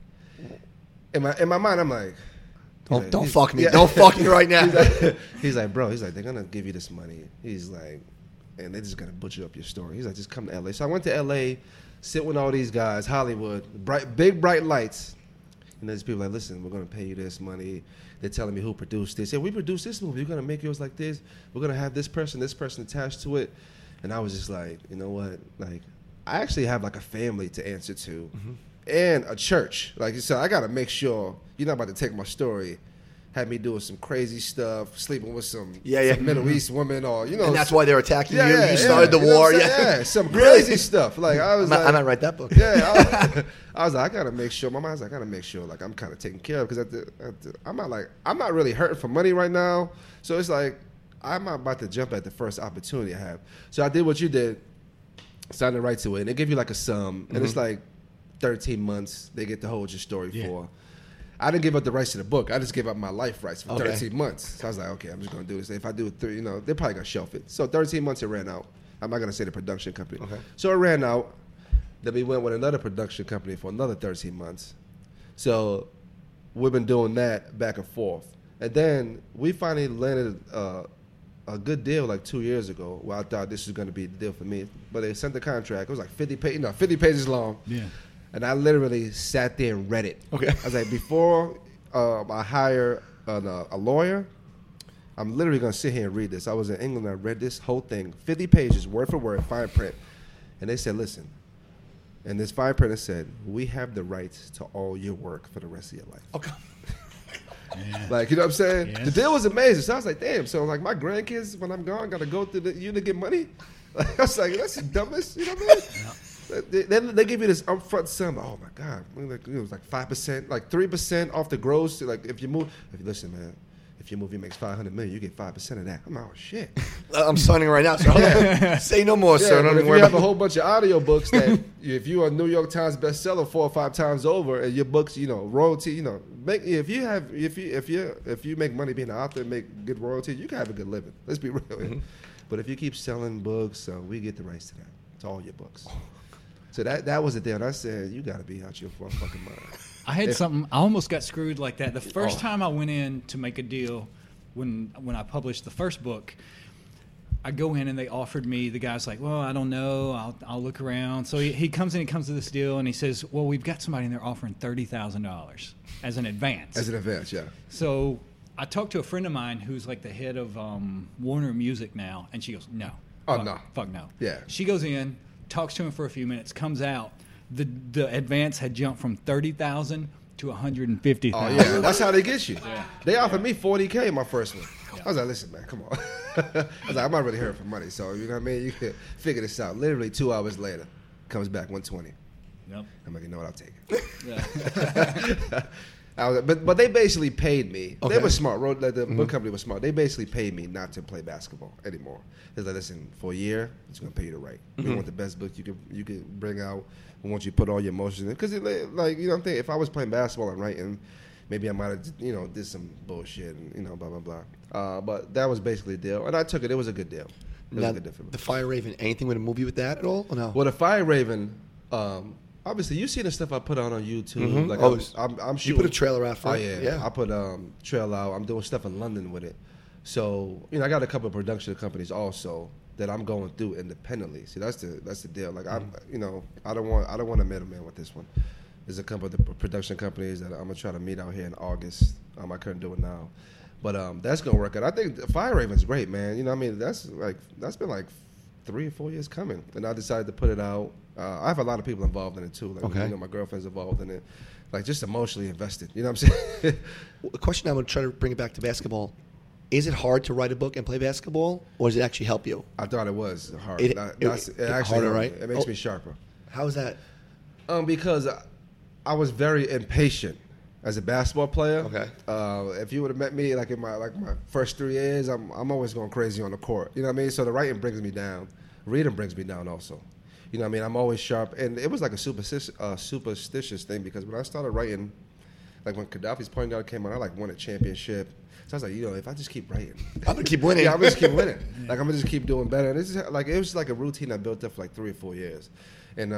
that. In my mind, I'm like, Don't fuck me. Don't fuck me right now. he's like, bro, they're gonna give you this money. He's like, and they're just gonna butcher up your story. He's like, just come to LA. So I went to LA, sit with all these guys, Hollywood, big bright lights. And there's people like, listen, we're gonna pay you this money. They're telling me who produced this. Yeah, we produced this movie. We're gonna make yours like this. We're gonna have this person attached to it. And I was just like, you know what? Like, I actually have like a family to answer to, and a church. Like, so I gotta make sure you're not about to take my story, have me doing some crazy stuff, sleeping with some Middle East woman, or And that's why they're attacking you. You started the you know war. what I'm saying? Some crazy stuff. Like I was, I might write that book. yeah, I was like, I gotta make sure. My mind's like, I gotta make sure, like I'm kind of taken care of because I'm not really hurting for money right now. So it's like I'm not about to jump at the first opportunity I have. So I did what you did, signed right to it, and they give you like a sum, and it's like 13 months. They get to hold your story for. I didn't give up the rights to the book. I just gave up my life rights for 13 months. So I was like, okay, I'm just going to do this. If I do it, they're probably going to shelf it. So 13 months it ran out. I'm not going to say the production company. Okay. So it ran out. Then we went with another production company for another 13 months. So we've been doing that back and forth. And then we finally landed a good deal like 2 years ago where I thought this was going to be the deal for me. But they sent the contract. It was like 50 pages long. Yeah. And I literally sat there and read it. Okay. I was like, before I hire a lawyer, I'm literally going to sit here and read this. I was in England. I read this whole thing, 50 pages, word for word, fine print. And they said, listen. And this fine print said, we have the rights to all your work for the rest of your life. Okay. Like, you know what I'm saying? Yes. The deal was amazing. So I was like, damn. So, like, my grandkids, when I'm gone, got to go through you to get money? Like, I was like, that's the dumbest, you know what I mean? They give you this upfront sum. Oh my God, it was like 5%, like 3% off the gross. Like if you listen, man, if your movie makes $500 million, you get 5% of that. I'm like, oh shit. I'm signing right now, sir. Say no more, sir. Yeah, Don't but if even you worry have a about whole bunch of audio books that if you're a New York Times bestseller 4 or 5 times over, and your books, royalty, if you make money being an author and make good royalty, you can have a good living. Let's be real. Mm-hmm. But if you keep selling books, we get the rights to that. It's all your books. So that was the deal. And I said, you got to be out your fucking mind. I had something. I almost got screwed like that. The first time I went in to make a deal, when I published the first book, I go in and they offered me. The guy's like, "Well, I don't know. I'll look around." So he comes to this deal and he says, "Well, we've got somebody in there offering $30,000 as an advance." As an advance, yeah. So I talked to a friend of mine who's like the head of Warner Music now, and she goes, "No, fuck no." Yeah. She goes in, talks to him for a few minutes, comes out. The advance had jumped from $30,000 to $150,000. Oh yeah, that's how they get you. Yeah. They offered me $40K in my first one. Yeah. I was like, listen, man, come on. I was like, I'm not really here for money, so you know what I mean. You can figure this out. Literally 2 hours later, comes back 120. Yep. I'm like, you know what? I'll take it. Yeah. But they basically paid me. Okay. They were smart. The book company was smart. They basically paid me not to play basketball anymore. It's like, listen, for a year, it's going to pay you to write. We want the best book you could bring out. We want you to put all your emotions in. Because, like, you know what I'm saying? If I was playing basketball and writing, maybe I might have, did some bullshit and, blah, blah, blah. But that was basically the deal. And I took it. It was a good deal. It was a good deal for me. The Fire Raven, anything with a movie with that at all? Or no? Well, the Fire Raven, obviously, you see the stuff I put out on YouTube. Mm-hmm. Like I'm shooting. You put a trailer out for Oh, it? yeah. I put trailer out. I'm doing stuff in London with it. So, I got a couple of production companies also that I'm going through independently. See, that's the deal. Like, I don't want a middleman with this one. There's a couple of production companies that I'm gonna try to meet out here in August. I couldn't do it now, but that's gonna work out. I think Fire Raven's great, man. That's been like 3 or 4 years coming, and I decided to put it out. I have a lot of people involved in it too. Like, okay. My girlfriend's involved in it, like just emotionally invested. You know what I'm saying? The question I'm gonna try to bring it back to basketball. Is it hard to write a book and play basketball, or does it actually help you? I thought it was hard. It actually harder, right? It makes me sharper. How is that? Because I was very impatient as a basketball player. Okay. If you would have met me like in my first 3 years, I'm always going crazy on the court. You know what I mean? So the writing brings me down. Reading brings me down also. You know what I mean? I'm always sharp, and it was like a superstitious thing because when I started writing, like when Gaddafi's point guard came out, I won a championship. So I was like, if I just keep writing, I'm gonna keep winning. Yeah, I'm gonna just keep winning. Like I'm gonna just keep doing better. And this is it was like a routine I built up for like 3 or 4 years, and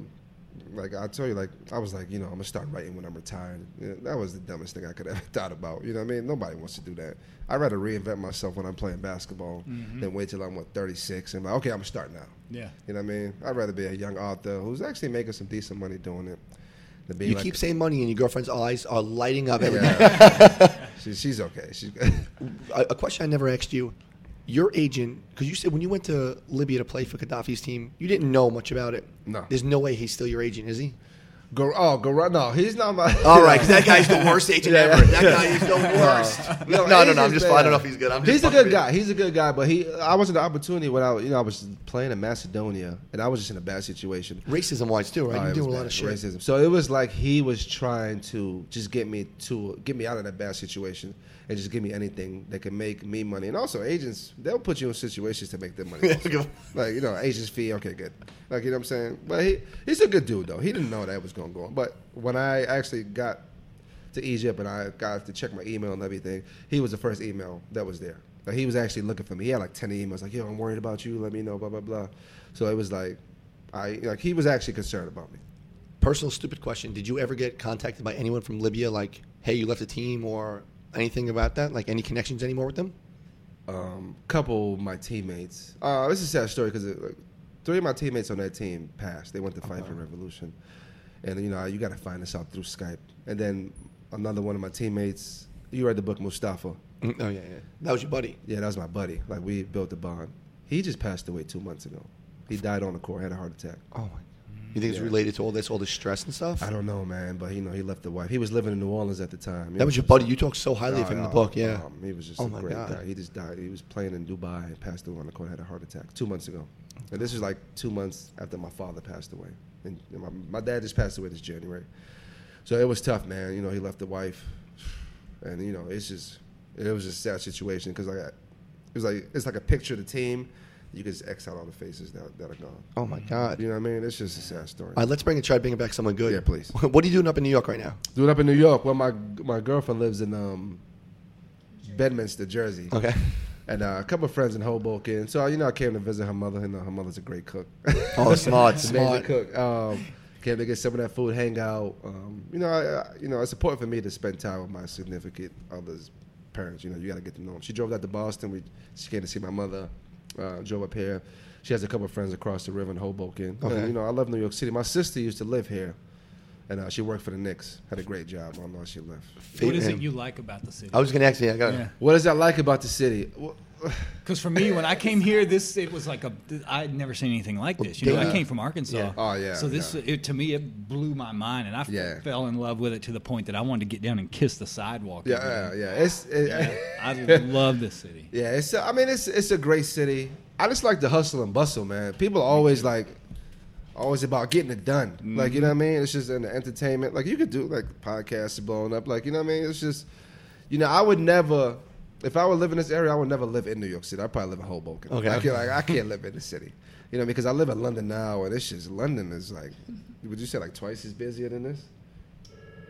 I tell you, I was like, I'm gonna start writing when I'm retired. That was the dumbest thing I could ever thought about. You know what I mean? Nobody wants to do that. I'd rather reinvent myself when I'm playing basketball than wait till I'm 36 and okay, I'm gonna start now. Yeah. You know what I mean? I'd rather be a young author who's actually making some decent money doing it. You keep saying money, and your girlfriend's eyes are lighting up every day. Yeah. She's okay. She's good. A question I never asked you: your agent, because you said when you went to Libya to play for Gaddafi's team, you didn't know much about it. No. There's no way he's still your agent, is he? No, he's not my. All right, because that guy's the worst agent ever. That guy is the worst. No. I'm just. I don't know if he's good. He's a good guy. He's a good guy, but I wasn't the opportunity when I was playing in Macedonia, and I was just in a bad situation. Racism wise too, right? You're doing a lot of shit. Racism. So it was like he was trying to just get me out of that bad situation and just give me anything that can make me money. And also agents, they'll put you in situations to make them money. Like, agent's fee, okay, good. Like, you know what I'm saying? But he's a good dude, though. He didn't know that was going to go on. But when I actually got to Egypt and I got to check my email and everything, he was the first email that was there. Like, he was actually looking for me. He had like 10 emails, like, yo, I'm worried about you. Let me know, blah, blah, blah. So it was like, he was actually concerned about me. Personal stupid question. Did you ever get contacted by anyone from Libya, like, hey, you left the team, or anything about that? Like, any connections anymore with them? Couple of my teammates. This is a sad story because 3 of my teammates on that team passed. They went to fight for revolution. And, you got to find this out through Skype. And then another one of my teammates, you read the book Mustafa. Oh, yeah. That was your buddy? Yeah, that was my buddy. Like, we built a bond. He just passed away 2 months ago. He died on the court, had a heart attack. Oh, my God. You think it's related to all this stress and stuff? I don't know, man, but he left the wife. He was living in New Orleans at the time. That was your buddy. You talk so highly of him in the book, yeah. He was just a great guy. He just died. He was playing in Dubai and passed away on the court, had a heart attack 2 months ago. And this was like 2 months after my father passed away. And my dad just passed away this January. So it was tough, man. He left the wife. And, it was just a sad situation because it's like a picture of the team. You can just X out all the faces that are gone. Oh, my God. You know what I mean? It's just a sad story. All right, let's try to bring it back someone good. Yeah, please. What are you doing up in New York right now? Doing up in New York? Well, my girlfriend lives in Bedminster, Jersey. Okay. And a couple of friends in Hoboken. So, I came to visit her mother. And her mother's a great cook. Oh, smart. Amazing cook. Came to get some of that food, hang out. It's important for me to spend time with my significant other's parents. You got to get to know them. She drove out to Boston. She came to see my mother. Drove up here. She has a couple of friends across the river in Hoboken. Okay. And, I love New York City. My sister used to live here, and she worked for the Knicks. Had a great job. I don't know if she left. What is it you like about the city? I was going to ask you. What is I like about the city? Because for me, when I came here, it was like I'd never seen anything like this. I came from Arkansas. Yeah. Oh, yeah. So to me, it blew my mind, and I fell in love with it to the point that I wanted to get down and kiss the sidewalk. Yeah. I love this city. Yeah, it's a great city. I just like the hustle and bustle, man. People are always about getting it done. Mm-hmm. Like, you know what I mean? It's just in the entertainment. Like, you could do, like, podcasts blowing up. Like, you know what I mean? It's just, I would never, if I would live in this area, I would never live in New York City. I'd probably live in Hoboken. Okay. I can't live in the city. Because I live in London now, and it's just, London is like, would you say like twice as busier than this?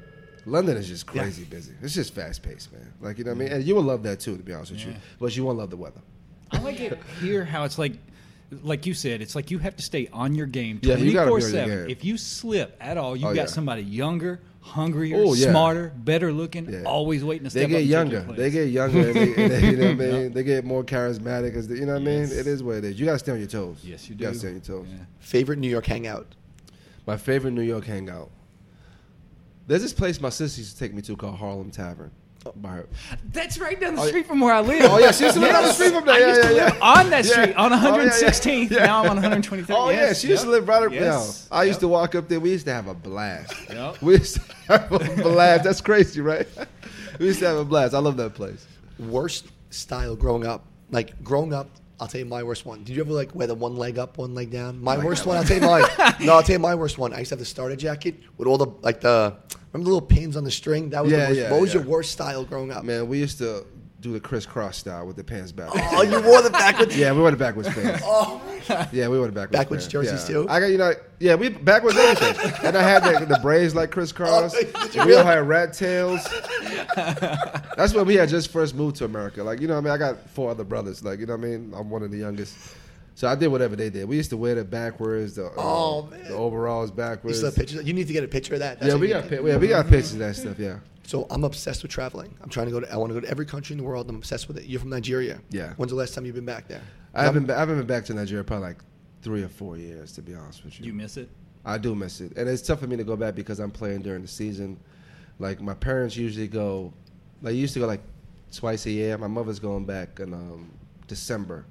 London is just crazy busy. It's just fast paced, man. Like, you know what I mean? And you will love that too, to be honest with you. But you won't love the weather. I like it here how it's like you said, it's like you have to stay on your game Yeah, you gotta be on your 24/7. game. If you slip at all, you've got yeah. somebody younger, hungrier, Oh, yeah. smarter, better looking, Yeah. always waiting to step They up get and younger. take your They place. get younger. And they, you know what I mean? They get more charismatic. You know what I mean? It is what it is. You got to stay on your toes. Yes, you You do. got to stay on your toes. Yeah. Favorite New York hangout? My favorite New York hangout. There's this place my sister used to take me to called Harlem Tavern. By her. That's right down the street from where I live. Oh, yeah. She used to live down the street from there. I used to live on that Yeah. street, on Oh, yeah, yeah. 116th. Yeah. Now I'm on 123rd. Oh, yeah. Yes, She used to yep. live right up there. Yes. I used to walk up there. We used to have a blast. Yep. We used to have a blast. That's crazy, right? We used to have a blast. I love that place. Worst style growing up? Like, growing up, I'll tell you my worst one. Did you ever, like, wear the one leg up, one leg down? My worst one, I'll tell you mine. No, I'll tell you my worst one. I used to have the starter jacket with all the, like, remember the little pins on the string? That was the Yeah, worst. yeah, What was yeah. your worst style growing up? Man, we used to do the crisscross style with the pants back. Oh, you wore the backwards? Yeah, we wore the backwards pants. Oh, Yeah, we wore the backwards. Backwards pants. jerseys, yeah. too? I got yeah, we backwards everything. And I had the braids like crisscross. Oh, did you We all really? had rat tails. That's when we had just first moved to America. Like, you know what I mean? I got 4 other brothers. Like, you know what I mean? I'm one of the youngest. So I did whatever they did. We used to wear the backwards, the man. the overalls you backwards. still have pictures? You need to get a picture of that. That's Yeah, what we you got need. we got pictures of that stuff. Yeah. So I'm obsessed with traveling. I want to go to every country in the world. I'm obsessed with it. You're from Nigeria. Yeah. When's the last time you've been back there? I haven't been back to Nigeria probably like 3 or 4 years, to be honest with you. You miss it? I do miss it, and it's tough for me to go back because I'm playing during the season. Like, my parents usually go, like, used to go like twice a year. My mother's going back in December,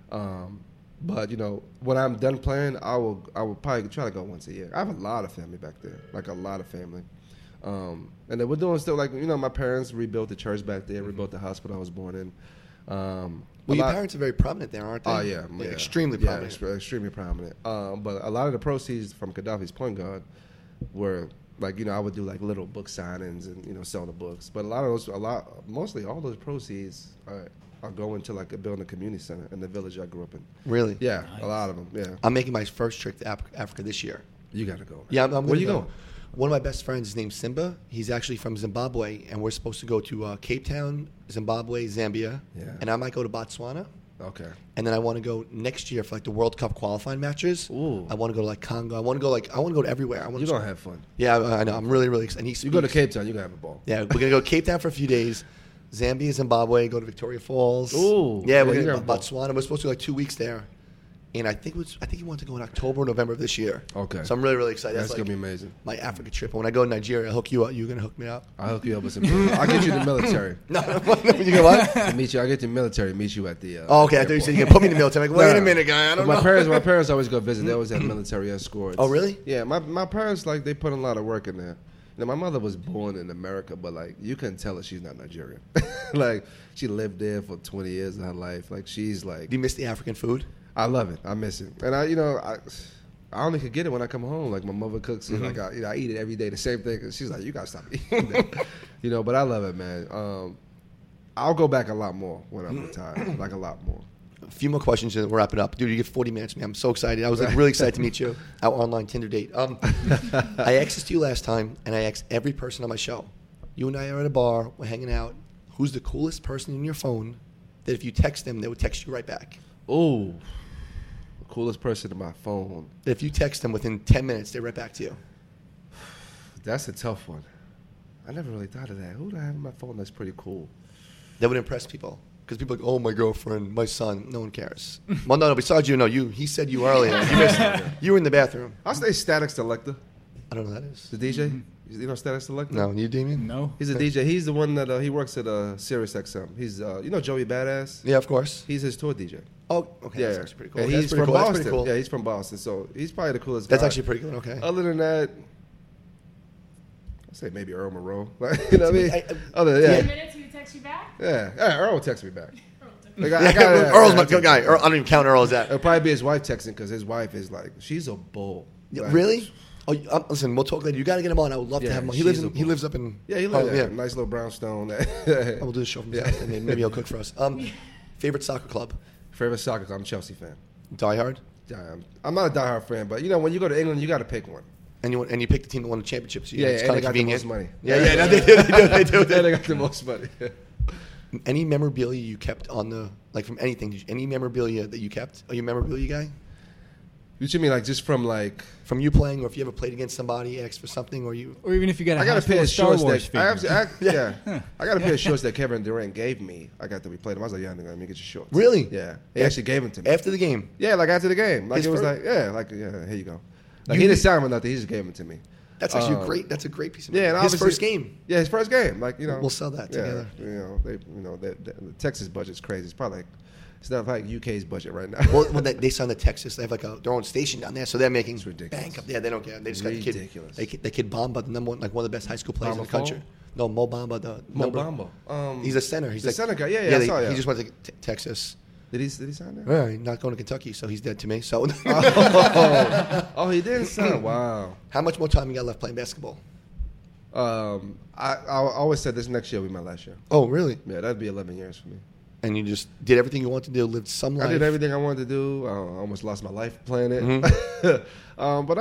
but you know, when I'm done playing, I will probably try to go once a year. I have a lot of family back there, like a lot of family, and then we're doing still, like, you know, my parents rebuilt the church back there, rebuilt the hospital I was born in. Well, your parents are very prominent there, aren't they? Oh, yeah. Like, yeah. extremely Yeah, prominent. extremely prominent. But a lot of the proceeds from Gaddafi's point guard were, like, you know, I would do, like, little book signings and, you know, sell the books. But mostly all those proceeds are going to, like, building a community center in the village I grew up in. Really? Yeah, Nice. a lot of them, yeah. I'm making my first trip to Africa this year. You got to go, man. Yeah, I'm Where gonna you go. going? One of my best friends is named Simba. He's actually from Zimbabwe, and we're supposed to go to Cape Town, Zimbabwe, Zambia, Yeah. and I might go to Botswana. Okay. And then I want to go next year for like the World Cup qualifying matches. Ooh. I want to go to like Congo. I want to go to everywhere. You're going to have fun. Yeah, I know. I'm really, really excited. And You go to Cape Town, you're going to have a ball. Yeah, we're gonna go Cape Town for a few days. Zambia, Zimbabwe, go to Victoria Falls. Ooh. Yeah, Yeah, we're you're gonna gonna- Botswana. We're supposed to do like 2 weeks there. And I think he wanted to go in October or November of this year. Okay. So I'm really, really excited. That's That's going like to be amazing. my Africa trip. And when I go to Nigeria, I'll hook you up. You're gonna hook me up. I'll hook you up with some. I'll get you in the military. No, you get what? I'll get you in the military, meet you at the. Oh, okay. I thought you said you can put me in the military. I'm like, wait No. a minute, guy. I don't know. My parents always go visit. They always have military escorts. Oh, really? Yeah, my parents, like, they put in a lot of work in there. You know, my mother was born in America, but, like, you couldn't tell her she's not Nigerian. Like, she lived there for 20 years of her life. Like, she's like, Do you miss the African food? I love it. I miss it, and I only could get it when I come home. Like, my mother cooks it. Like, I eat it every day, the same thing. And she's like, you gotta stop eating that. You know, but I love it, man. I'll go back a lot more when I'm retired, like a lot more. A few more questions and we'll wrap it up. Dude, you get 40 minutes, man. I'm so excited. I was like really excited to meet you. Our online Tinder date. I asked this to you last time, and I asked every person on my show. You and I are at a bar. We're hanging out. Who's the coolest person in your phone that if you text them, they would text you right back? Oh, coolest person in my phone. That if you text them within 10 minutes, they right back to you. That's a tough one. I never really thought of that. Who do I have on my phone that's pretty cool? That would impress people. Because people are like, oh, my girlfriend, my son. No one cares. Well, no, besides you, no. He said you earlier. You were in the bathroom. I'll say Static Selector, I don't know who that is. the DJ. You know Static Selector? No, you, Damien? No. He's a DJ. He's the one that he works at Sirius XM. He's you know Joey Badass. Yeah, of course. He's his tour DJ. Oh, okay. Yeah, That's actually pretty cool. And That's he's pretty from cool. That's Boston. pretty cool. Yeah, he's from Boston, so he's probably the coolest. That's guy. actually pretty good. Okay. Other than that, I'd say maybe Earl Monroe. Like, you know what I mean? Other Yeah. yeah, Minutes, he would text you back? yeah. Earl will text me back. Earl took Like, Yeah, Earl's my good guy. Earl, I don't even count Earl as that. It'll probably be his wife texting because his wife is like, she's a bull. Yeah, Like, really? Oh, listen, we'll talk later. You got to get him on. I would love to Yeah, have him on. she's a He bull. lives up in. Yeah, he lives oh, there. Nice little brownstone. I will do the show from his Yeah. house, and maybe he'll cook for us. Favorite soccer club? Favorite soccer club? I'm a Chelsea fan. Die Hard. I'm not a diehard fan, but you know when you go to England, you got to pick one. And you pick the team that won the championship. So Yeah, it's and kind they of got the convenient. most money. Yeah, no, they do. They do. Yeah, they got the most money. Any memorabilia you kept on the from anything? Any memorabilia that you kept? Are you a memorabilia guy? What you mean, like just from like? From you playing, or if you ever played against somebody, asked for something, or you? Or even if you got I got a pair of Star shorts Wars that figure. I got a pair of shorts that Kevin Durant gave me. I got to replay them. I was like, yeah, let me get your shorts. Really? Yeah, he actually gave them to me After the game? Yeah, like after the game. Like His it was first- here you go. Like he didn't sign with nothing. He just gave them to me. That's actually great. That's a great piece of Yeah, and his obviously- first game. Yeah, his first game. Like We'll sell that together. The Texas budget's crazy. It's probably it's not like UK's budget right now. Well, they signed the Texas. They have their own station down there, so they're making ridiculous. bank up there. They don't care. They just got Ridiculous. the kid Bamba, the number one, like one of the best high school players in the Bamba country. No, Mo Bamba, Mo Bamba. He's a center. He's the like center guy. Yeah, I saw. Yeah. He just went to Texas. Did he sign there? Well, he's not going to Kentucky, so he's dead to me. So, Oh, he didn't sign. Wow. how much more time you got left playing basketball? I always said this next year will be my last year. Oh, really? Yeah, that'd be 11 years for me. And you just did everything you wanted to do, lived some life. I did everything I wanted to do. I almost lost my life playing it. Mm-hmm. But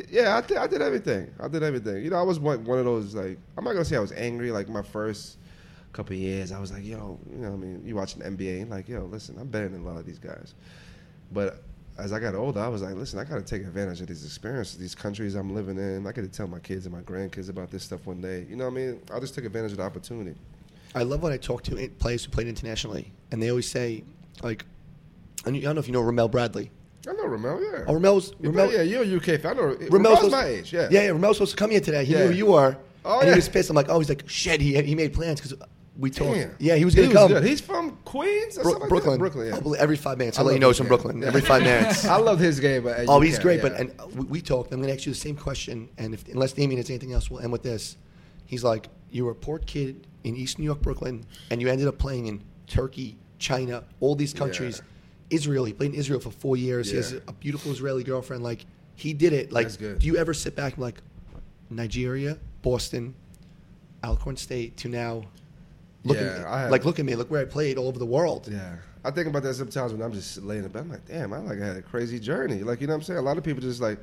I did everything. I did everything. I was one of those, like, I'm not going to say I was angry. Like, my first couple of years, I was like, yo, you watching the NBA, like, yo, listen, I'm better than a lot of these guys. But as I got older, I was like, listen, I got to take advantage of these experiences, these countries I'm living in. I got to tell my kids and my grandkids about this stuff one day. You know what I mean? I just took advantage of the opportunity. I love when I talk to players who played internationally, and they always say, like, I don't know if you know Ramel Bradley. I know Ramel, yeah. Oh, Ramel. Yeah, you're a UK fan. I know. Ramel's Ramel's my age, yeah. Yeah, Ramel's supposed to come here today. He knew Yeah. who you are. Oh, and yeah. he was pissed. I'm like, he's like, shit, he made plans because we talked. Damn. Yeah, he was going to come. Good. He's from Queens or something like Brooklyn. that? Brooklyn, yeah. Oh, every 5 minutes. I I'll let love you know he's his from game. Brooklyn. Yeah. Every 5 minutes. I love his game. But Oh, he's great. yeah. But we talked. I'm going to ask you the same question. And unless Damien has anything else, we'll end with this. He's like, you were a poor kid in East New York, Brooklyn, and you ended up playing in Turkey, China, all these countries. Yeah. Israel. He played in Israel for 4 years. He has Yeah. a beautiful Israeli girlfriend. Like, he did it. Like, That's good. do you ever sit back and be like, Nigeria, Boston, Alcorn State to now looking look at me, look where I played all over the world. Yeah. I think about that sometimes when I'm just laying in bed. I'm like, damn, I had a crazy journey. Like, you know what I'm saying? A lot of people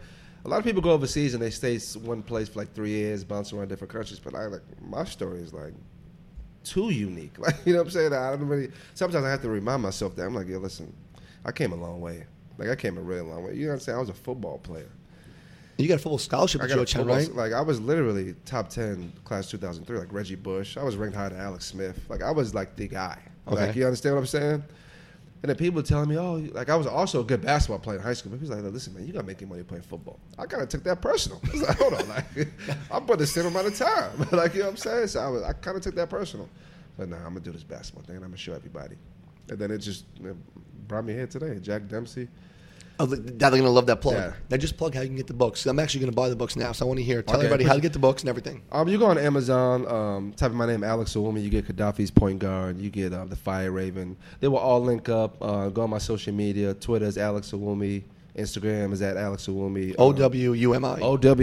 go overseas and they stay one place for like 3 years, bounce around different countries. But my story is like too unique. Like, you know what I'm saying? I don't really. Sometimes I have to remind myself that I'm like, yo, listen, I came a long way. Like, I came a really long way. You know what I'm saying? I was a football player. You got a full scholarship at Georgetown, right? Like, I was literally top 10 class 2003, like Reggie Bush. I was ranked higher than Alex Smith. Like, I was like the guy. Okay. Like, you understand what I'm saying? And then people telling me, oh, like, I was also a good basketball player in high school. But people like, listen, man, you got to make your money playing football. I kind of took that personal. I was like, hold on. Like, I'm putting the same amount of time. Like, you know what I'm saying? So I kind of took that personal. But nah, I'm going to do this basketball thing, and I'm going to show everybody. And then it brought me here today. Jack Dempsey. Oh, they're going to love that plug. Yeah. Now just plug how you can get the books. I'm actually going to buy the books now, so I want to hear. Tell Okay. everybody how to get the books and everything. You go on Amazon, type in my name, Alex Owumi. You get Gaddafi's Point Guard. You get The Fire Raven. They will all link up. Go on my social media. Twitter is Alex Owumi. Instagram is at Alex Owumi. OWUMI.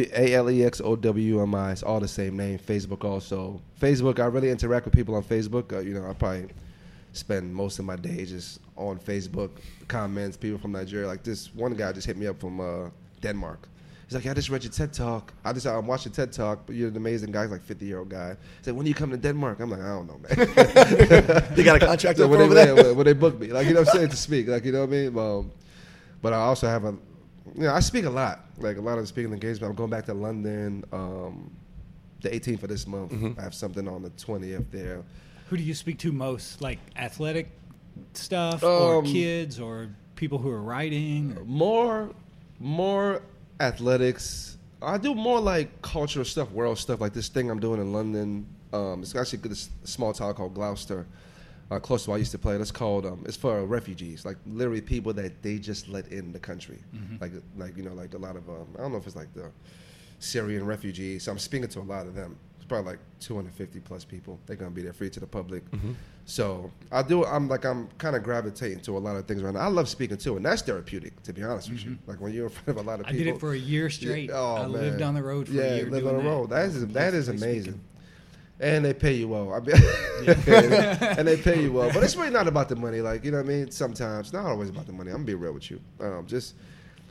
AlexOwumi. It's all the same name. Facebook also. Facebook, I really interact with people on Facebook. I probably spend most of my day just on Facebook, comments, people from Nigeria. Like, this one guy just hit me up from Denmark. He's like, I just read your TED Talk. I'm watching TED Talk, but you're an amazing guy. He's like 50-year-old guy. He's like, when are you coming to Denmark? I'm like, I don't know, man. They got a contract So over there? when they book me. Like, you know what I'm saying, to speak. Like, you know what I mean? But I also have I speak a lot. Like, a lot of speaking engagements. I'm going back to London the 18th of this month. Mm-hmm. I have something on the 20th there. Who do you speak to most? Like athletic stuff, or kids, or people who are writing? Or? More athletics. I do more like cultural stuff, world stuff, like this thing I'm doing in London. It's actually this small town called Gloucester, close to where I used to play. That's called. It's for refugees, like literally people that they just let in the country, like like a lot of I don't know if it's like the Syrian refugees. So I'm speaking to a lot of them. It's probably like 250 plus people. They're gonna be there free to the public. So I'm kind of gravitating to a lot of things right now. I love speaking too, and that's therapeutic, to be honest with you. Like when you're in front of a lot of people. I did it for a year straight. I lived on the road for a year. Live on the road. That is amazing. Speaking. And they pay you well. And they pay you well. But it's really not about the money. Like, you know what I mean? Sometimes. Not always about the money. I'm going to be real with you.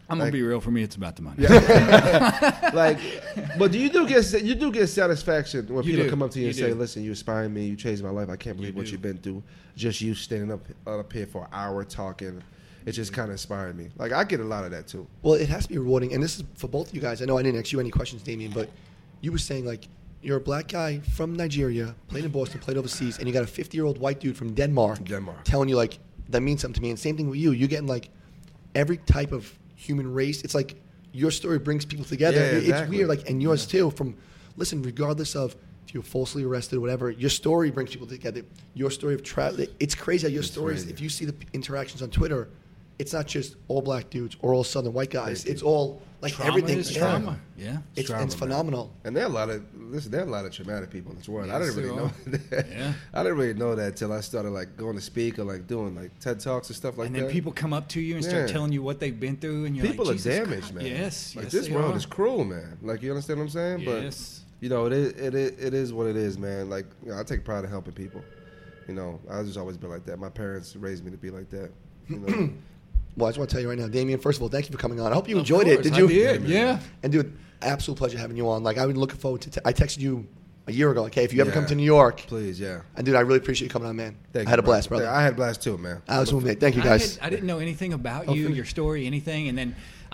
I'm gonna be real. For me, it's about the money. Yeah. Like, but you do get satisfaction when people come up to you and say, "Listen, you inspired me. You changed my life. I can't believe what you've been through. Just you standing up here for an hour talking. It just kind of inspired me. Like, I get a lot of that too. Well, it has to be rewarding, and this is for both of you guys. I know I didn't ask you any questions, Damien, but you were saying like you're a black guy from Nigeria, played in Boston, played overseas, and you got a 50-year-old white dude from Denmark telling you like that means something to me. And same thing with you. You're getting like every type of human race. It's like your story brings people together. Yeah, exactly. It's weird, like, and yours too. Listen, regardless of if you're falsely arrested or whatever, your story brings people together. Your story of travel, it's crazy how your stories. Crazy. If you see the interactions on Twitter, it's not just all black dudes or all Southern white guys. It's all like trauma everything. Is trauma. Yeah, it's phenomenal. And there are a lot of traumatic people in this world. Yes, I didn't really know that. Yeah. I didn't really know that until I started like going to speak or like doing like TED Talks and stuff like that. And then people come up to you and start telling you what they've been through, and you're people like, are damaged, man. Yes, like this world is cruel, man. Like, you understand what I'm saying? Yes. But you know, it is what it is, man. Like, you know, I take pride in helping people. You know, I've just always been like that. My parents raised me to be like that. You know. Well, I just want to tell you right now, Damien, first of all, thank you for coming on. I hope you enjoyed it. Did you? I did, yeah. And dude, absolute pleasure having you on. Like, I've been looking forward to I texted you a year ago, like, hey, if you ever come to New York. Please, yeah. And dude, I really appreciate you coming on, man. Thank you, I had a blast, brother. I had a blast too, man. Thank you, guys. I didn't know anything about you, your story, anything. And then,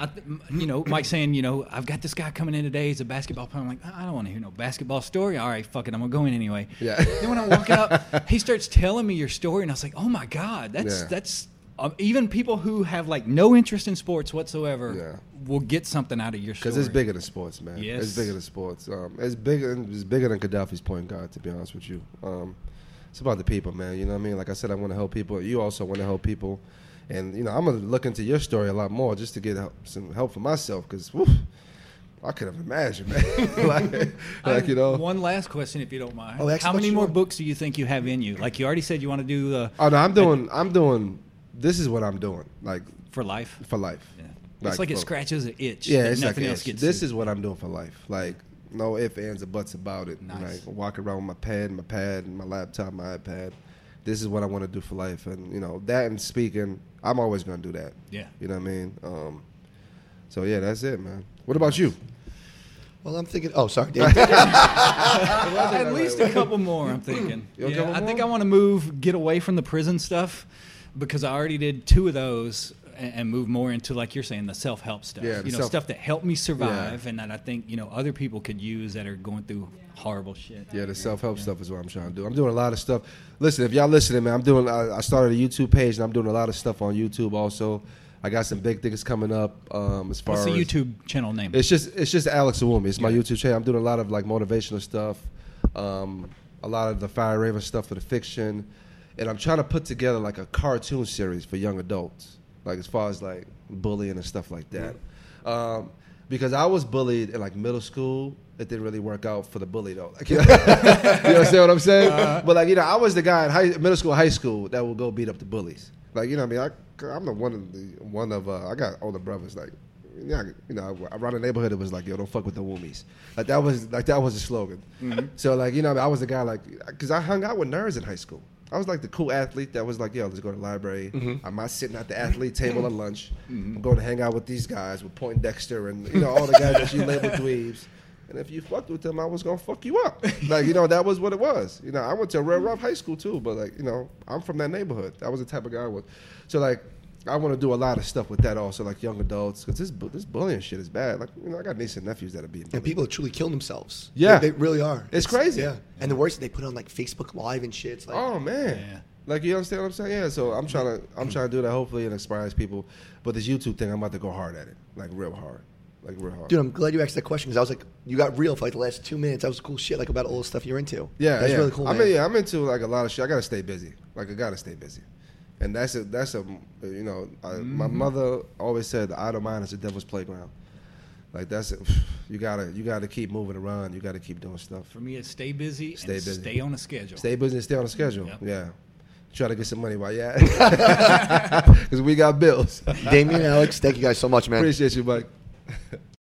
Mike saying, I've got this guy coming in today. He's a basketball player. I'm like, I don't want to hear no basketball story. All right, fuck it. I'm going to go in anyway. Yeah. Then when I walk out, he starts telling me your story. And I was like, oh, my God, that's even people who have like no interest in sports whatsoever will get something out of your story. Because it's bigger than sports, man. Yes. It's bigger than sports. It's bigger than Gaddafi's point guard, to be honest with you. It's about the people, man. You know what I mean? Like I said, I want to help people. You also want to help people. And, I'm going to look into your story a lot more just to get some help for myself because, I could have imagined, man. One last question, if you don't mind. Oh, how many more books do you think you have in you? Like you already said you want to do the... Oh, no, I'm doing... This is what I'm doing, like for life. For life, yeah. It's like it scratches an itch. Yeah, it's nothing like else gets. This is what I'm doing for life. Like no ifs, ands, or buts about it. Nice. Like walk around with my pad, my laptop, my iPad. This is what I want to do for life, and that and speaking, I'm always gonna do that. Yeah, you know what I mean. So yeah, that's it, man. What about you? Well, I'm thinking. Oh, sorry. At least a couple more. I'm thinking. I think I want to get away from the prison stuff. Because I already did 2 of those and move more into, like you're saying, the self-help stuff. Stuff that helped me survive and that I think, other people could use that are going through horrible shit. Yeah, the self-help stuff is what I'm trying to do. I'm doing a lot of stuff. Listen, if y'all listening, man, I started a YouTube page and I'm doing a lot of stuff on YouTube also. I got some big things coming up as far as... What's the YouTube channel name? It's just Alex Awumi. It's my YouTube channel. I'm doing a lot of, like, motivational stuff, a lot of the Fire Raven stuff for the fiction. And I'm trying to put together like a cartoon series for young adults, like as far as like bullying and stuff like that. Because I was bullied in like middle school. It didn't really work out for the bully though. Like, you understand what I'm saying? But like, I was the guy in middle school, high school that would go beat up the bullies. Like, I mean, I'm the one of I got older brothers. Like, around the neighborhood it was like, yo, don't fuck with the Woomies. Like that was the slogan. Mm-hmm. So like, I was the guy like, because I hung out with nerds in high school. I was like the cool athlete that was like, yo, let's go to the library. Mm-hmm. I'm not sitting at the athlete table at lunch. Mm-hmm. I'm going to hang out with these guys with Poindexter and all the guys that you label dweebs. And if you fucked with them, I was going to fuck you up. Like, that was what it was. I went to a real rough high school too, but like, I'm from that neighborhood. That was the type of guy I was. So like, I want to do a lot of stuff with that also, like young adults, because this bullying shit is bad. Like, I got nieces and nephews that are being bullied. And people are truly killing themselves. Yeah. They really are. It's crazy. Yeah. And the worst, they put on like Facebook Live and shit. It's like, oh, man. Yeah. Like, you understand what I'm saying? Yeah, so I'm trying to do that hopefully and inspire people. But this YouTube thing, I'm about to go hard at it, like real hard. Dude, I'm glad you asked that question because I was like, you got real for like the last 2 minutes. That was cool shit, like about all the stuff you're into. Yeah, that's really cool, man. I'm into like a lot of shit. I got to stay busy. Like, I got to stay busy. And my mother always said the idle mind is the devil's playground. Like that's it. You gotta keep moving around. You gotta keep doing stuff. For me, it's stay busy. Stay on a schedule. Stay busy and stay on a schedule. Yep. Yeah. Try to get some money while you're at it. Because we got bills. Damien, Alex, thank you guys so much, man. Appreciate you, Mike.